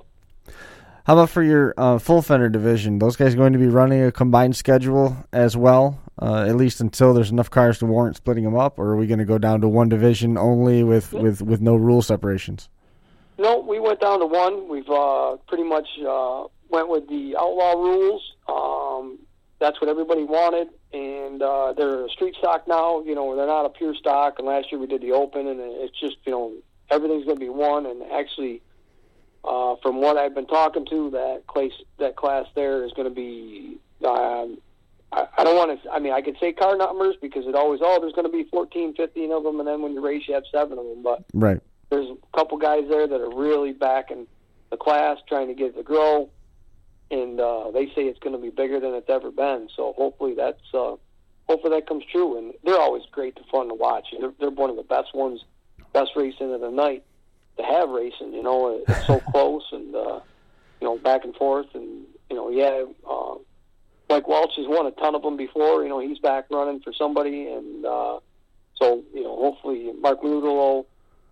How about for your uh, full fender division? Those guys going to be running a combined schedule as well, uh, at least until there's enough cars to warrant splitting them up, or are we going to go down to one division only with, with, with no rule separations? No, we went down to one. We've uh, pretty much uh, went with the outlaw rules. Um, that's what everybody wanted, and and uh, they're a street stock now. You know, they're not a pure stock. And last year we did the Open, and it's just, you know, everything's going to be one. And actually, uh, from what I've been talking to, that class that class there is going to be. Um, I, I don't want to. I mean, I could say car numbers because it always oh, there's going to be fourteen, fifteen of them, and then when you race, you have seven of them. But right. There's a couple guys there that are really backing the class, trying to get it to grow. And uh, they say it's going to be bigger than it's ever been. So hopefully that's uh, hopefully that comes true. And they're always great and fun to watch. They're, they're one of the best ones, best racing of the night to have racing. You know, it's so close and uh, you know, back and forth. And you know, yeah, uh, Mike Welch has won a ton of them before. You know, he's back running for somebody, and uh, so you know, hopefully Mark Mudolo.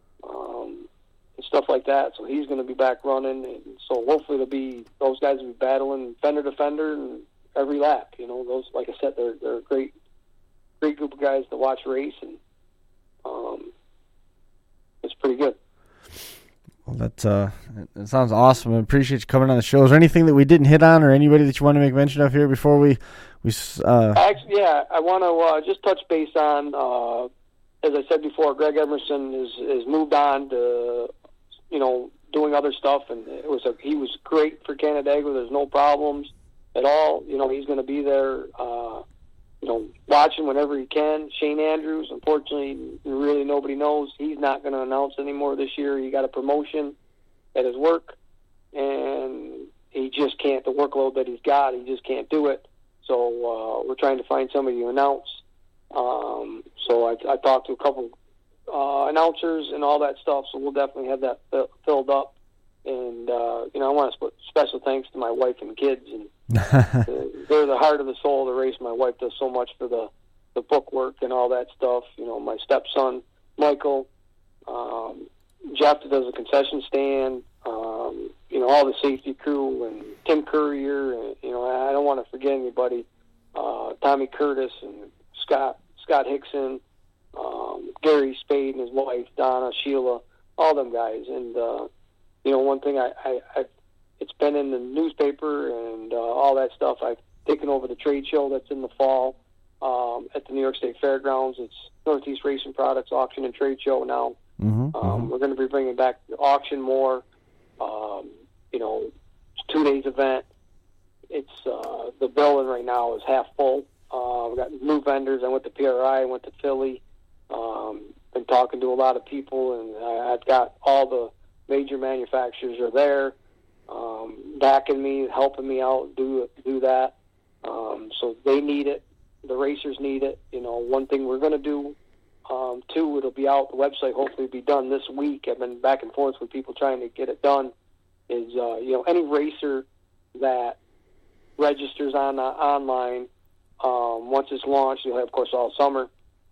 Um, and stuff like that, so he's going to be back running, and so hopefully it'll be those guys will be battling fender to fender and every lap. You know, those like I said, they're they're a great, great group of guys to watch race, and um, it's pretty good. Well, that uh, it sounds awesome. I appreciate you coming on the show. Is there anything that we didn't hit on, or anybody that you want to make mention of here before we we? Uh... Actually, yeah, I want to uh, just touch base on. Uh, as I said before, Greg Emerson is is moved on to. You know, doing other stuff, and it was a, he was great for Canandaigua. There's no problems at all. You know, he's going to be there, uh, you know, watching whenever he can. Shane Andrews, unfortunately, really nobody knows. He's not going to announce anymore this year. He got a promotion at his work, and he just can't, the workload that he's got, he just can't do it. So uh, we're trying to find somebody to announce. Um, so I, I talked to a couple Uh, announcers and all that stuff, so we'll definitely have that f- filled up. And uh, you know, I want to put special thanks to my wife and kids, and uh, they're the heart of the soul of the race. My wife does so much for the the book work and all that stuff. You know, my stepson Michael, um, Jeff that does the concession stand. Um, you know, all the safety crew and Tim Courier. And, you know, I don't want to forget anybody. Uh, Tommy Curtis and Scott Scott Hickson. Um, Gary Spade and his wife, Donna, Sheila, all them guys. And, uh, you know, one thing I, I, I, it's been in the newspaper and uh, all that stuff. I've taken over the trade show that's in the fall um, at the New York State Fairgrounds. It's Northeast Racing Products Auction and Trade Show now. Mm-hmm, um, mm-hmm. We're going to be bringing back the auction more. Um, you know, it's a two days event. It's uh, the building right now is half full. Uh, we've got new vendors. I went to P R I. I went to Philly. Um, been talking to a lot of people, and I, I've got all the major manufacturers are there, um, backing me, helping me out, do do that. Um, so they need it. The racers need it. You know, one thing we're going to do, um, too, it'll be out, the website hopefully be done this week. I've been back and forth with people trying to get it done, is, uh, you know, any racer that registers on uh, online, um, once it's launched, you'll have, of course, all summer,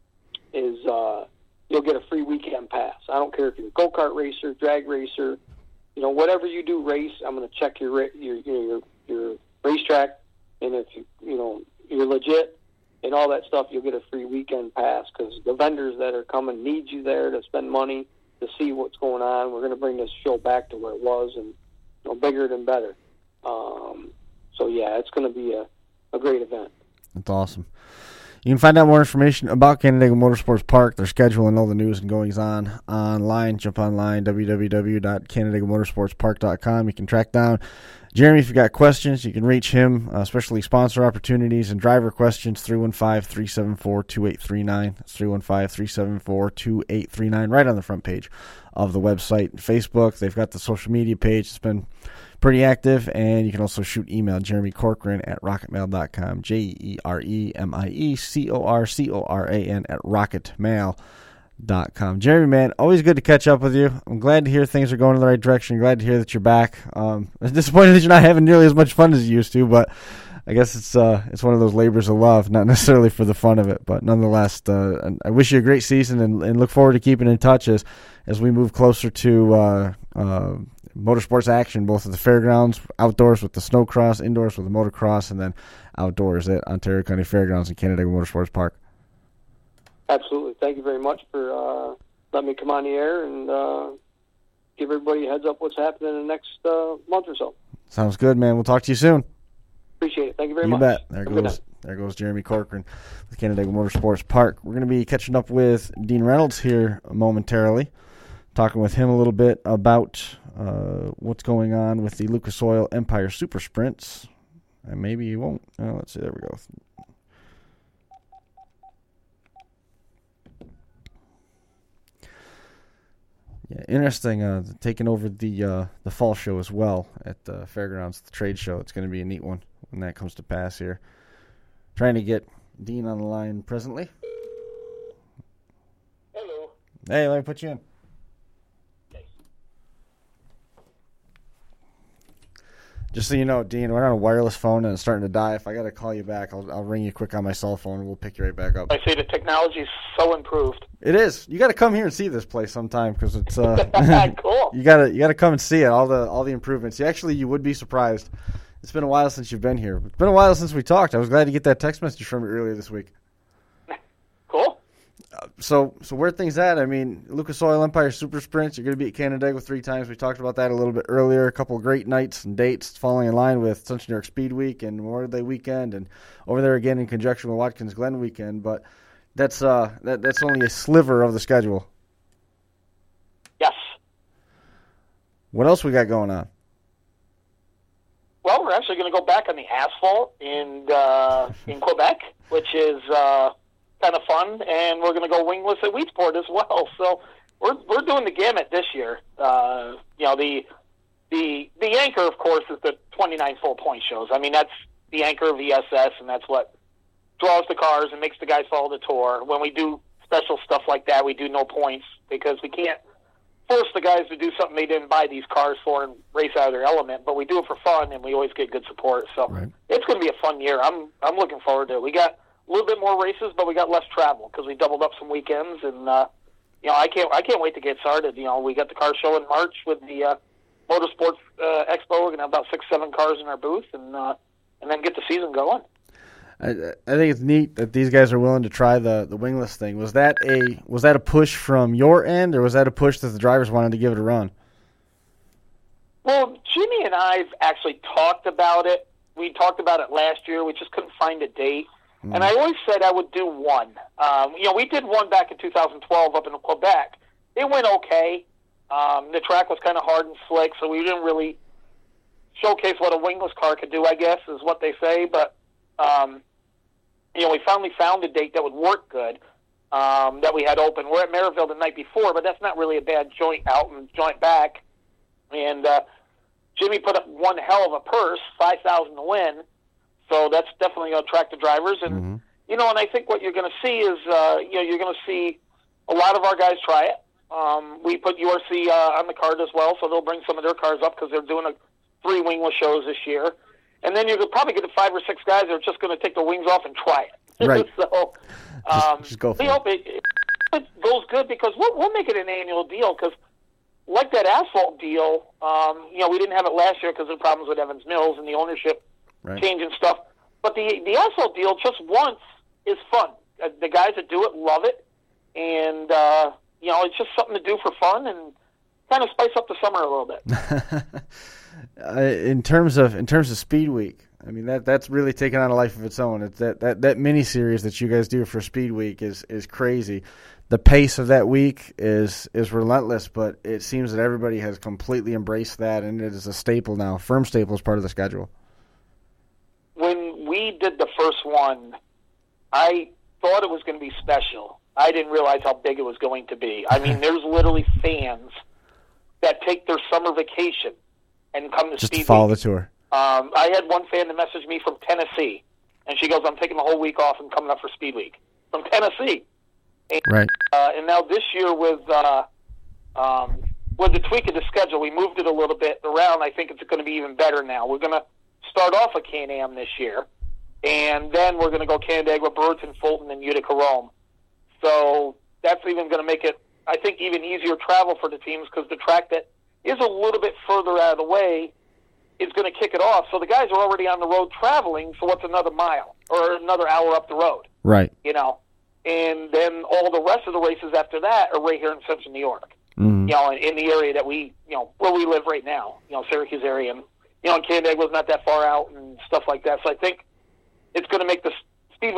is uh, you'll get a free weekend pass. I don't care if you're a go-kart racer, drag racer, you know, whatever you do race, I'm going to check your, your your your your racetrack, and if you you know you're legit and all that stuff, you'll get a free weekend pass because the vendors that are coming need you there to spend money to see what's going on. We're going to bring this show back to where it was, and you know, bigger than better. Um, so yeah, it's going to be a, a great event. That's awesome. You can find out more information about Canandaigua Motorsports Park, their schedule, and all the news and goings-on online. Jump online, w w w dot canandaigua motorsports park dot com. You can track down Jeremy if you've got questions. You can reach him, uh, especially sponsor opportunities and driver questions, three one five, three seven four, two eight three nine. That's three one five, three seven four, two eight three nine, right on the front page of the website. Facebook, they've got the social media page. It's been pretty active, and you can also shoot email Jeremy Corcoran at rocket mail dot com, J E R E M I E C O R C O R A N at rocket mail dot com. Jeremy, man, always good to catch up with you. I'm glad to hear things are going in the right direction. Glad to hear that you're back. Um, I'm disappointed that you're not having nearly as much fun as you used to, but I guess it's uh, it's one of those labors of love, not necessarily for the fun of it, but nonetheless, uh, I wish you a great season and, and look forward to keeping in touch as, as we move closer to uh, uh, motorsports action, both at the fairgrounds, outdoors with the snowcross, indoors with the motocross, and then outdoors at Ontario County Fairgrounds and Canandaigua Motorsports Park. Absolutely. Thank you very much for uh, letting me come on the air and uh, give everybody a heads up what's happening in the next uh, month or so. Sounds good, man. We'll talk to you soon. Appreciate it. Thank you very you much. You bet. There Have goes There goes Jeremy Corcoran with Canandaigua Motorsports Park. We're going to be catching up with Dean Reynolds here momentarily, talking with him a little bit about uh, what's going on with the Lucas Oil Empire Super Sprints. And maybe he won't. Oh, let's see. There we go. Yeah, interesting. Uh, taking over the uh, the fall show as well at the fairgrounds, the trade show. It's going to be a neat one when that comes to pass here. Trying to get Dean on the line presently. Hello. Hey, let me put you in. Just so you know, Dean, we're on a wireless phone and it's starting to die. If I got to call you back, I'll, I'll ring you quick on my cell phone and we'll pick you right back up. I see the technology's so improved. It is. You got to come here and see this place sometime because it's uh, cool. You got to you got to come and see it. All the all the improvements. You actually, you would be surprised. It's been a while since you've been here. It's been a while since we talked. I was glad to get that text message from you earlier this week. Cool. Uh, so so where are things at? I mean, Lucas Oil Empire Super Sprints. You're going to be at Canandaigua three times. We talked about that a little bit earlier. A couple of great nights and dates falling in line with Central New York Speed Week and Memorial Day weekend, and over there again in conjunction with Watkins Glen weekend. But that's uh that that's only a sliver of the schedule. Yes. What else we got going on? Well, we're actually going to go back on the asphalt in uh, in Quebec, which is uh, kind of fun, and we're going to go wingless at Wheatsport as well. So we're we're doing the gamut this year. Uh, you know, the the the anchor, of course, is the twenty-nine full point shows. I mean, that's the anchor of E S S, and that's what draws the cars and makes the guys follow the tour. When we do special stuff like that, we do no points because we can't force the guys to do something they didn't buy these cars for and race out of their element, but we do it for fun, and we always get good support. So right. It's going to be a fun year. I'm I'm looking forward to it. We got a little bit more races, but we got less travel because we doubled up some weekends, and uh, you know I can't I can't wait to get started. You know, we got the car show in March with the uh, Motorsports uh, Expo. We're going to have about six, seven cars in our booth, and uh, and then get the season going. I, I think it's neat that these guys are willing to try the, the wingless thing. Was that a was that a push from your end, or was that a push that the drivers wanted to give it a run? Well, Jimmy and I've actually talked about it. We talked about it last year. We just couldn't find a date. Mm. And I always said I would do one. Um, you know, we did one back in two thousand twelve up in Quebec. It went okay. Um, the track was kind of hard and slick, so we didn't really showcase what a wingless car could do, I guess, is what they say. But um, you know, we finally found a date that would work good, um, that we had open. We're at Maryville the night before, but that's not really a bad joint out and joint back. And uh, Jimmy put up one hell of a purse, five thousand to win. So that's definitely going to attract the drivers. And, mm-hmm. you know, and I think what you're going to see is, uh, you know, you're going to see a lot of our guys try it. Um, we put U R C uh, on the card as well, so they'll bring some of their cars up because they're doing a, three wingless shows this year. And then you're going to probably get the five or six guys that are just going to take the wings off and try it. Right. so, um, just, just go for we it. hope it, it goes good because we'll, we'll make it an annual deal because, like that asphalt deal, um, you know, we didn't have it last year because of the problems with Evans Mills and the ownership right. change and stuff. But the the asphalt deal just once is fun. Uh, the guys that do it love it, and uh, you know, it's just something to do for fun and kind of spice up the summer a little bit. uh, in terms of in terms of Speed Week, I mean that that's really taken on a life of its own. It's that that that mini series that you guys do for Speed Week is is crazy. The pace of that week is is relentless, but it seems that everybody has completely embraced that, and it is a staple now, firm staple as part of the schedule. When we did the first one, I thought it was going to be special. I didn't realize how big it was going to be. I mean, there's literally fans that take their summer vacation and come to just Speed to follow Week. the tour. Um, I had one fan that messaged me from Tennessee, and she goes, "I'm taking the whole week off and coming up for Speed Week from Tennessee." And, right. Uh, and now this year with uh, um, with the tweak of the schedule, we moved it a little bit around. I think it's going to be even better now. We're going to start off at Can-Am this year, and then we're going to go Canandaigua, Brewerton, Fulton, and Utica, Rome. So that's even going to make it, I think, even easier travel for the teams because the track that is a little bit further out of the way is going to kick it off. So the guys are already on the road traveling, so what's another mile or another hour up the road? Right. You know, and then all the rest of the races after that are right here in Central New York. Mm-hmm. You know, in, in the area that we, you know, where we live right now, you know, Syracuse area, and you know, and Canandaigua was not that far out and stuff like that. So I think it's going to make this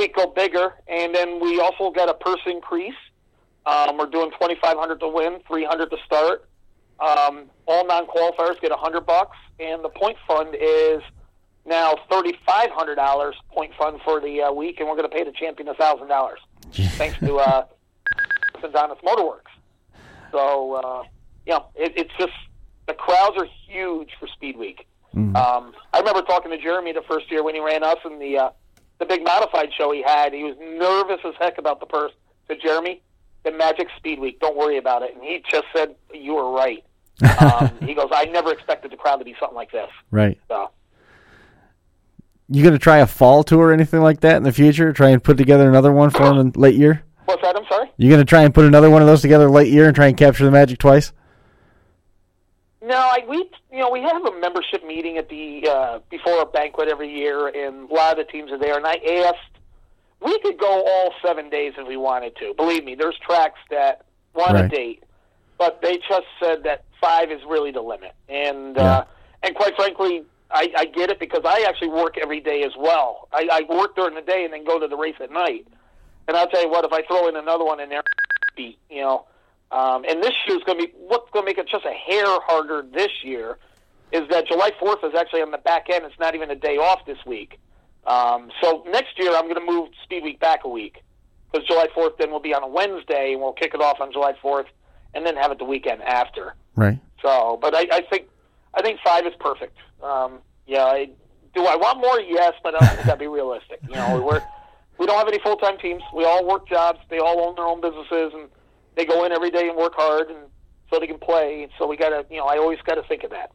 week go bigger, and then we also got a purse increase. Um, we're doing twenty-five hundred to win, three hundred to start. Um, all non-qualifiers get one hundred bucks, and the point fund is now thirty-five hundred dollars point fund for the uh, week, and we're going to pay the champion one thousand dollars thanks to uh, Adonis Motorworks. So, uh, you know, it, it's just the crowds are huge for Speed Week. Mm-hmm. Um, I remember talking to Jeremy the first year when he ran us in the uh, the big modified show he had. He was nervous as heck about the purse. I said, Jeremy, the Magic Speed Week, don't worry about it. And he just said, you were right. Um, he goes, I never expected the crowd to be something like this. Right. So, you going to try a fall tour or anything like that in the future? Try and put together another one for him in late year? What's that? I'm sorry? You going to try and put another one of those together late year and try and capture the Magic twice? No, I, we you know we have a membership meeting at the uh, before a banquet every year, and a lot of the teams are there. And I asked, we could go all seven days if we wanted to. Believe me, there's tracks that want right. a date, but they just said that five is really the limit. And yeah. uh, and quite frankly, I, I get it because I actually work every day as well. I, I work during the day and then go to the race at night. And I'll tell you what, if I throw in another one in there, you know. Um, and this year is going to be what's going to make it just a hair harder this year is that July fourth is actually on the back end. It's not even a day off this week. Um, so next year I'm going to move Speed Week back a week because July fourth then will be on a Wednesday and we'll kick it off on July fourth and then have it the weekend after. Right. So, but I, I think I think five is perfect. Um, yeah, I, do I want more? Yes, but I don't think that'd be realistic. You know, we're we don't have any full time teams. We all work jobs. They all own their own businesses and they go in every day and work hard, and so they can play. So we got to, you know, I always got to think of that.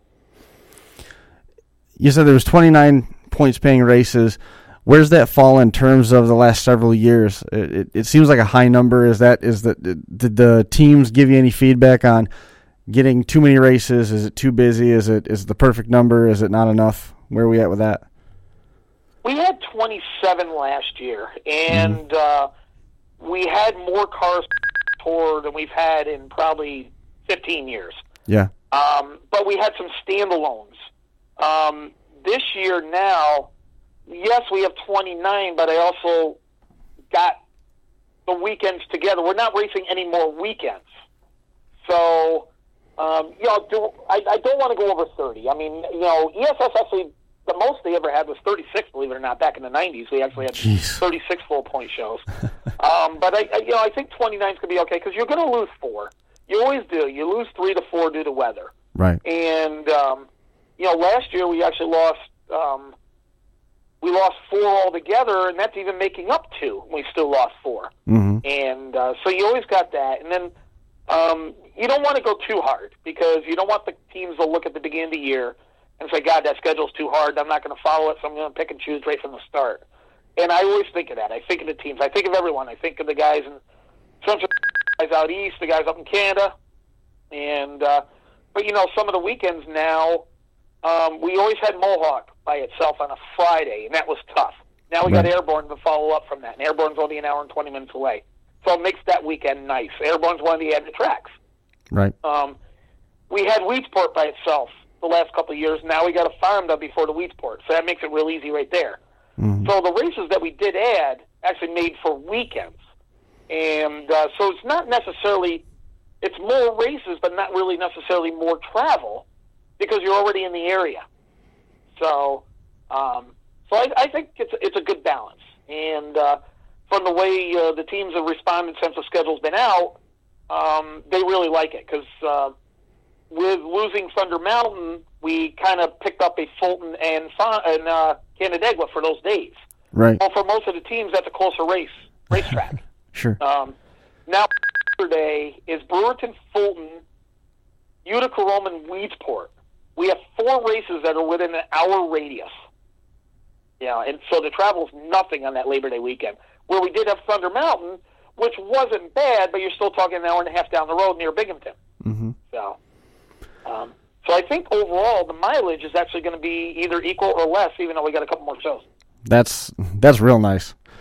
You said there was twenty-nine points-paying races. Where's that fall in terms of the last several years? It, it, it seems like a high number. Is that is that did the teams give you any feedback on getting too many races? Is it too busy? Is it is it the perfect number? Is it not enough? Where are we at with that? We had twenty-seven last year, and mm-hmm. uh, we had more cars tour than we've had in probably fifteen years. Yeah. Um, but we had some standalones. Um, this year now, yes, we have twenty-nine, but I also got the weekends together. We're not racing any more weekends. So, um, you know, do, I, I don't want to go over thirty. I mean, you know, E S S actually, the most they ever had was thirty-six, believe it or not, back in the nineties. We actually had Jeez. thirty-six full-point shows. um, but, I, I, you know, I think twenty-nine is going to be okay because you're going to lose four. You always do. You lose three to four due to weather. Right. And, um, you know, last year we actually lost um, we lost four altogether, and that's even making up two. We still lost four. Mm-hmm. And uh, so you always got that. And then um, you don't want to go too hard because you don't want the teams to look at the beginning of the year and say, God, that schedule's too hard. I'm not going to follow it, so I'm going to pick and choose right from the start. And I always think of that. I think of the teams. I think of everyone. I think of the guys in Central, guys out east, the guys up in Canada. And uh, but, you know, some of the weekends now, um, we always had Mohawk by itself on a Friday, and that was tough. Now we right. got Airborne to follow up from that, and Airborne's only an hour and twenty minutes away. So it makes that weekend nice. Airborne's one of the added tracks. Right. Um, we had Weedsport by itself the last couple of years. Now we got a Farmville before the Weedsport, so that makes it real easy right there. Mm-hmm. So the races that we did add actually made for weekends. And uh, so it's not necessarily, it's more races, but not really necessarily more travel because you're already in the area. So um, so I, I think it's, it's a good balance. And uh, from the way uh, the teams have responded since the schedule's been out, um, they really like it because uh, with losing Thunder Mountain, we kind of picked up a Fulton and, and uh, Canandaigua for those days. Right. Well, for most of the teams, that's a closer race, racetrack. Sure. Um, now, Saturday is Brewerton, Fulton, Utica, Roman, Weedsport. We have four races that are within an hour radius. Yeah, and so the travel's nothing on that Labor Day weekend. Where we did have Thunder Mountain, which wasn't bad, but you're still talking an hour and a half down the road near Binghamton. Mm-hmm. So, um, so I think overall the mileage is actually going to be either equal or less, even though we got a couple more shows. That's that's real nice.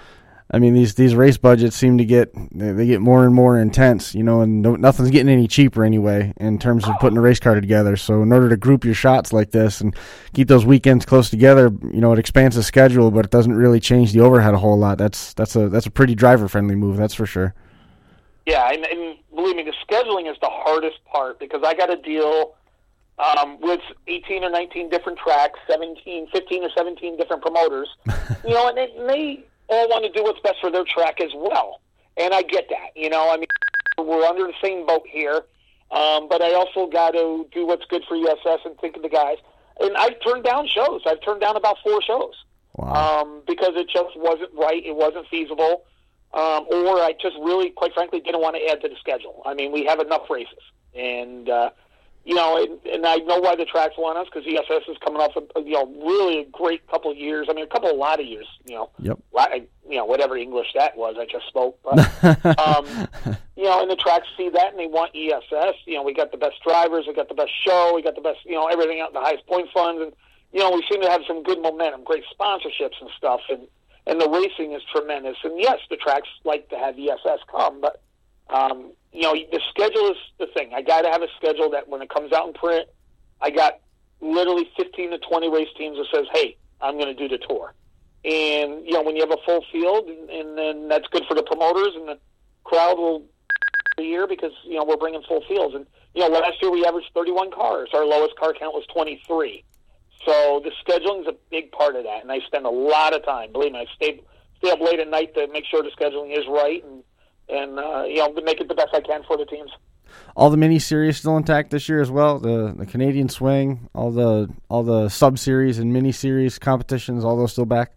I mean, these these race budgets seem to get they get more and more intense, you know, and no, nothing's getting any cheaper anyway in terms of putting a race car together. So in order to group your shots like this and keep those weekends close together, you know, it expands the schedule, but it doesn't really change the overhead a whole lot. That's that's a that's a pretty driver friendly move, that's for sure. Yeah, and, and believe me, the scheduling is the hardest part because I got a deal um, with eighteen or nineteen different tracks, seventeen, fifteen or seventeen different promoters, you know, and, it, and they all want to do what's best for their track as well. And I get that, you know, I mean, we're under the same boat here, um, but I also got to do what's good for U S S and think of the guys. And I've turned down shows. I've turned down about four shows Wow. um, because it just wasn't right. It wasn't feasible. Um, or I just really, quite frankly, didn't want to add to the schedule. I mean, we have enough races. And, uh, you know, and, and I know why the tracks want us because E S S is coming off, a, you know, really a great couple of years. I mean, a couple, a lot of years, you know. Yep. Lot, you know, whatever English that was, I just spoke. But, um, you know, and the tracks see that and they want E S S. You know, we got the best drivers, we got the best show, we got the best, you know, everything out in the highest point funds. And, you know, we seem to have some good momentum, great sponsorships and stuff. And, and the racing is tremendous. And, yes, the tracks like to have E S S come, but, um, you know, the schedule is the thing. I got to have a schedule that when it comes out in print, I got literally fifteen to twenty race teams that says, hey, I'm going to do the tour. And, you know, when you have a full field, and, and then that's good for the promoters, and the crowd will the year because, you know, we're bringing full fields. And, you know, last year we averaged thirty-one cars. Our lowest car count was twenty-three. So the scheduling is a big part of that, and I spend a lot of time. Believe me, I stay, stay up late at night to make sure the scheduling is right and, and uh, you know, to make it the best I can for the teams. All the mini series still intact this year as well. The the Canadian Swing, all the all the sub series and mini series competitions, all those still back.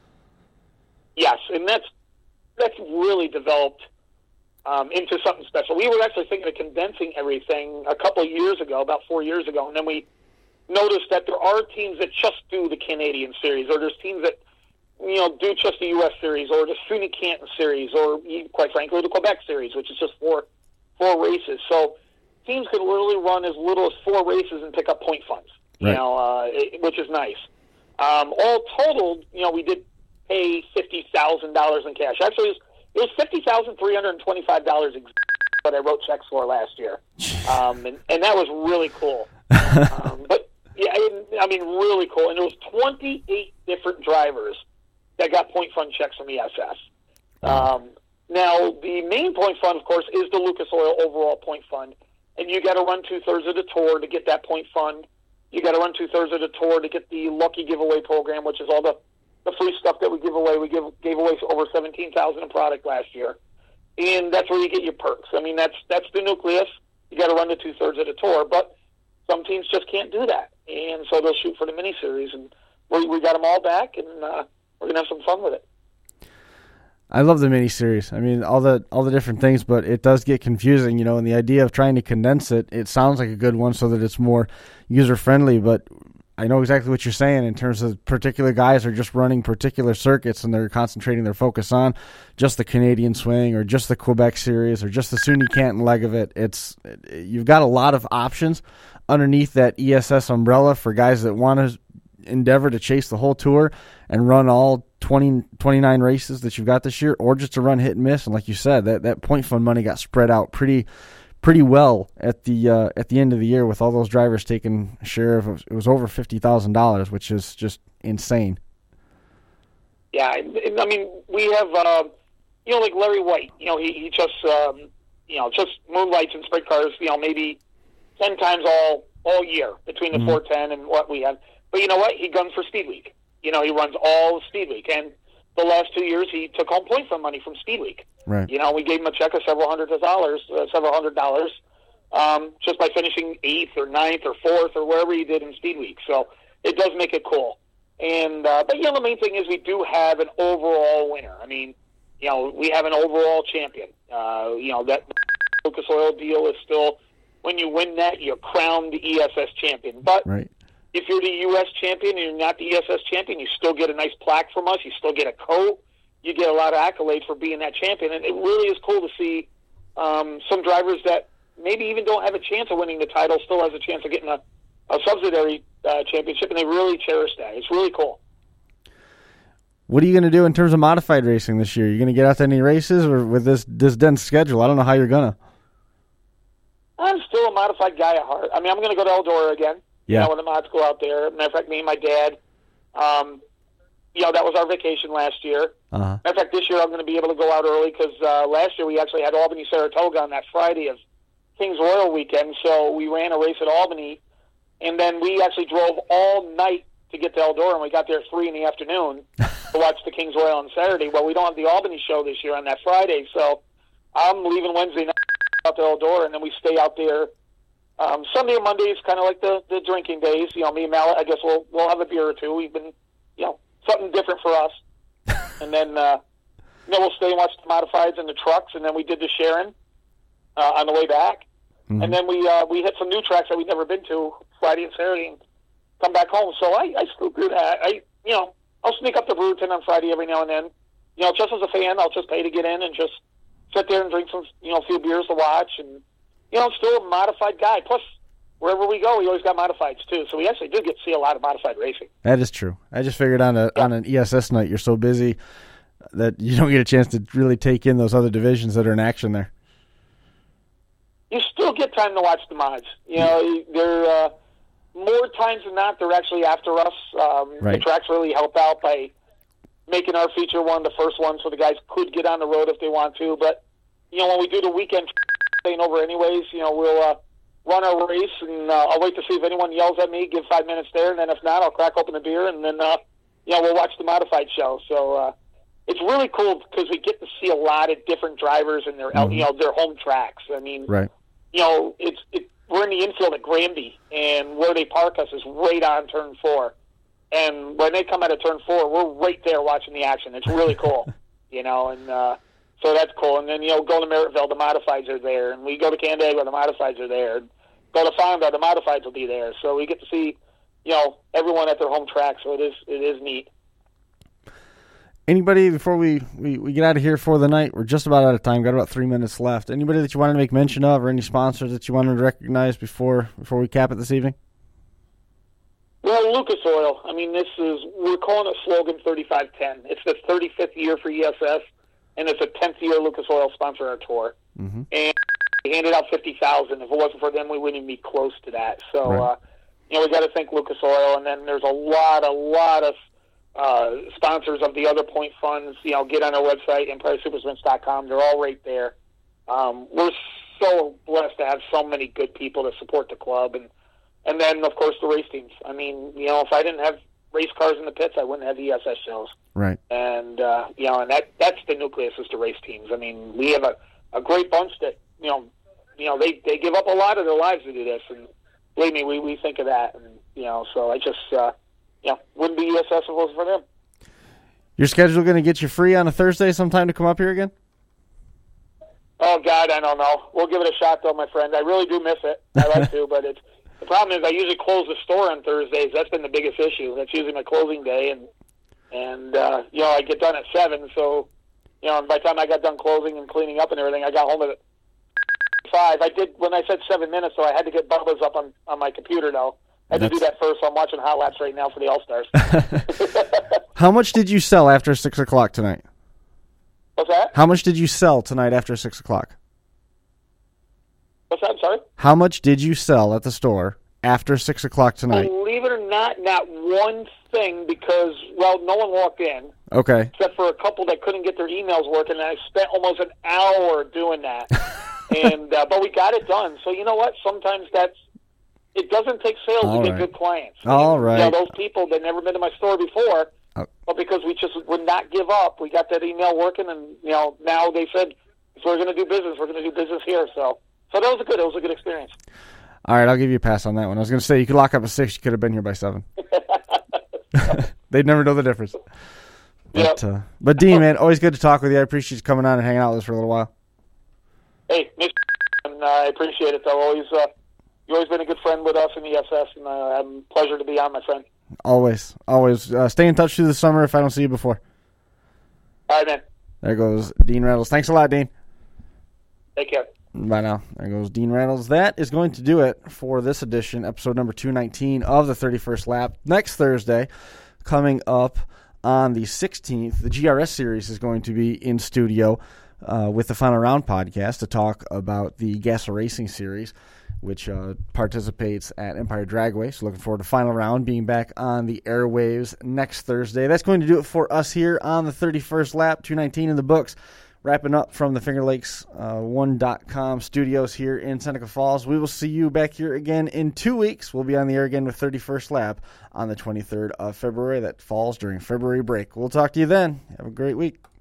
Yes, and that's that's really developed um, into something special. We were actually thinking of condensing everything a couple of years ago, about four years ago, and then we noticed that there are teams that just do the Canadian Series, or there's teams that, you know, do just the U S Series, or the SUNY Canton Series, or quite frankly the Quebec Series, which is just four four races. So teams could literally run as little as four races and pick up point funds, you right. know, uh, it, which is nice. Um, all totaled, you know, we did pay fifty thousand dollars in cash. Actually, it was, it was fifty thousand three hundred twenty-five dollars what I wrote checks for last year, um, and, and that was really cool. um, but yeah, I mean, really cool. And there was twenty-eight different drivers that got point fund checks from E S S. Um, now, the main point fund, of course, is the Lucas Oil overall point fund, and you got to run two-thirds of the tour to get that point fund. You got to run two-thirds of the tour to get the Lucky Giveaway program, which is all the, the free stuff that we give away. We give gave away over seventeen thousand in product last year, and that's where you get your perks. I mean, that's that's the nucleus. You got to run the two-thirds of the tour, but some teams just can't do that, and so they'll shoot for the mini-series, and we, we got them all back, and uh, we're going to have some fun with it. I love the mini series. I mean, all the all the different things, but it does get confusing, you know, and the idea of trying to condense it, it sounds like a good one so that it's more user-friendly, but I know exactly what you're saying in terms of particular guys are just running particular circuits and they're concentrating their focus on just the Canadian Swing or just the Quebec Series or just the SUNY Canton leg of it. It's you've got a lot of options underneath that E S S umbrella for guys that want to endeavor to chase the whole tour and run all twenty, twenty-nine races that you've got this year, or just to run hit and miss. And like you said, that, that point fund money got spread out pretty pretty well at the uh, at the end of the year with all those drivers taking a share of, it was over fifty thousand dollars, which is just insane. Yeah, I mean, we have, uh, you know, like Larry White, you know, he, he just, um, you know, just moonlights and sprint cars, you know, maybe ten times all, all year between the mm-hmm. four ten and what we have. But you know what? He guns for Speed Week. You know, he runs all of Speed Week. And the last two years, he took home point fund money from Speed Week. Right. You know, we gave him a check of several hundred dollars, uh, several hundred dollars, um, just by finishing eighth or ninth or fourth or wherever he did in Speed Week. So it does make it cool. And uh, but you know, the main thing is we do have an overall winner. I mean, you know, we have an overall champion. Uh, you know, that Lucas Oil deal is still, when you win that, you're crowned the E S S champion. But right. if you're the U S champion and you're not the E S S champion, you still get a nice plaque from us. You still get a coat. You get a lot of accolades for being that champion. And it really is cool to see um, some drivers that maybe even don't have a chance of winning the title still has a chance of getting a, a subsidiary uh, championship, and they really cherish that. It's really cool. What are you going to do in terms of modified racing this year? You going to get out to any races, or with this this dense schedule? I don't know how you're going to. I'm still a modified guy at heart. I mean, I'm going to go to Eldora again. Yeah. You know, when the mods go out there. Matter of fact, me and my dad, um, you know, that was our vacation last year. Uh-huh. Matter of fact, this year I'm going to be able to go out early because uh, last year we actually had Albany-Saratoga on that Friday of Kings Royal weekend, so we ran a race at Albany, and then we actually drove all night to get to Eldora, and we got there at three in the afternoon to watch the Kings Royal on Saturday. Well, we don't have the Albany show this year on that Friday, so I'm leaving Wednesday night out to Eldora, and then we stay out there. Um, Sunday and Monday is kind of like the, the drinking days. You know, me and Mallet, I guess we'll we'll have a beer or two. We've been, you know, something different for us. And then, uh, you know, we'll stay and watch the modifieds and the trucks, and then we did the Sharon uh, on the way back. Mm-hmm. And then we uh, we hit some new tracks that we'd never been to Friday and Saturday and come back home. So I, I still do that. I, you know, I'll sneak up to Brewerton on Friday every now and then. You know, just as a fan, I'll just pay to get in and just sit there and drink some, you know, a few beers to watch. And, you know, I'm still a modified guy. Plus, wherever we go, we always got modifieds, too. So we actually do get to see a lot of modified racing. That is true. I just figured on a yeah. on an E S S night, you're so busy that you don't get a chance to really take in those other divisions that are in action there. You still get time to watch the mods. You know, they're uh, more times than not, they're actually after us. Um, right. The tracks really help out by making our feature one the first one, so the guys could get on the road if they want to. But you know, when we do the weekend staying over, anyways, you know, we'll uh, run our race, and uh, I'll wait to see if anyone yells at me. Give five minutes there, and then if not, I'll crack open a beer, and then uh, you know, we'll watch the modified show. So uh, it's really cool because we get to see a lot of different drivers and their mm-hmm. you know their home tracks. I mean, right. You know, it's it, we're in the infield at Granby, and where they park us is right on turn four. And when they come out of turn four, we're right there watching the action. It's really cool, you know, and uh, so that's cool. And then, you know, go to Merrittville, the modifieds are there. And we go to Canandaigua, the modifieds are there. Go to Fonda, the modifieds will be there. So we get to see, you know, everyone at their home track. So it is it is neat. Anybody, before we, we, we get out of here for the night, we're just about out of time, got about three minutes left. Anybody that you wanted to make mention of, or any sponsors that you wanted to recognize before before we cap it this evening? Well, Lucas Oil. I mean, this is, we're calling it Slogan thirty-five ten. It's the thirty-fifth year for E S S, and it's a tenth year Lucas Oil sponsor our tour. Mm-hmm. And we handed out fifty thousand. If it wasn't for them, we wouldn't even be close to that. So, right. uh, you know, we got to thank Lucas Oil, and then there's a lot, a lot of uh, sponsors of the other point funds. You know, get on our website, empire supersprints dot com. They're all right there. Um, we're so blessed to have so many good people to support the club, and And then, of course, the race teams. I mean, you know, if I didn't have race cars in the pits, I wouldn't have E S S shows. Right. And, uh, you know, and that that's the nucleus is the race teams. I mean, we have a, a great bunch that, you know, you know, they, they give up a lot of their lives to do this. And believe me, we, we think of that. And, you know, so I just, uh, you know, wouldn't be E S S if it wasn't for them. Your schedule going to get you free on a Thursday sometime to come up here again? Oh, God, I don't know. We'll give it a shot, though, my friend. I really do miss it. I like to, but it's, the problem is I usually close the store on Thursdays. That's been the biggest issue. That's usually my closing day, and and uh, you know, I get done at seven. So, you know, and by the time I got done closing and cleaning up and everything, I got home at five. I did when I said seven minutes, so I had to get Bubba's up on, on my computer now. I had That's... to do that first. So I'm watching Hot Laps right now for the All Stars. How much did you sell after six o'clock tonight? What's that? How much did you sell tonight after six o'clock? What's that? I'm sorry? How much did you sell at the store after six o'clock tonight? Believe it or not, not one thing because, well, no one walked in. Okay. Except for a couple that couldn't get their emails working, and I spent almost an hour doing that. and uh, But we got it done. So you know what? Sometimes that's, it doesn't take sales All to right. get good clients. All and, right. You know, those people that never been to my store before, oh. but because we just would not give up, we got that email working, and, you know, now they said, if we're going to do business, we're going to do business here, so... So that was a good. It was a good experience. All right, I'll give you a pass on that one. I was going to say you could lock up at six. You could have been here by seven. They'd never know the difference. But, yep. uh, but Dean, man, always good to talk with you. I appreciate you coming on and hanging out with us for a little while. Hey, Nick, and uh, I appreciate it. Though always, uh, you've always been a good friend with us in E S S, and uh, I'm a pleasure to be on, my friend. Always, always. Uh, stay in touch through the summer if I don't see you before. All right, man. There goes Dean Rattles. Thanks a lot, Dean. Take care. Bye now. There goes Dean Rattles. That is going to do it for this edition, episode number two nineteen of the thirty-first Lap. Next Thursday, coming up on the sixteenth, the G R S Series is going to be in studio uh, with the Final Round podcast to talk about the Gas Racing Series, which uh, participates at Empire Dragway. So looking forward to Final Round being back on the airwaves next Thursday. That's going to do it for us here on the thirty-first lap, two nineteen in the books. Wrapping up from the Finger Lakes one dot com studios here in Seneca Falls. We will see you back here again in two weeks. We'll be on the air again with thirty-first lap on the twenty-third of February. That falls during February break. We'll talk to you then. Have a great week.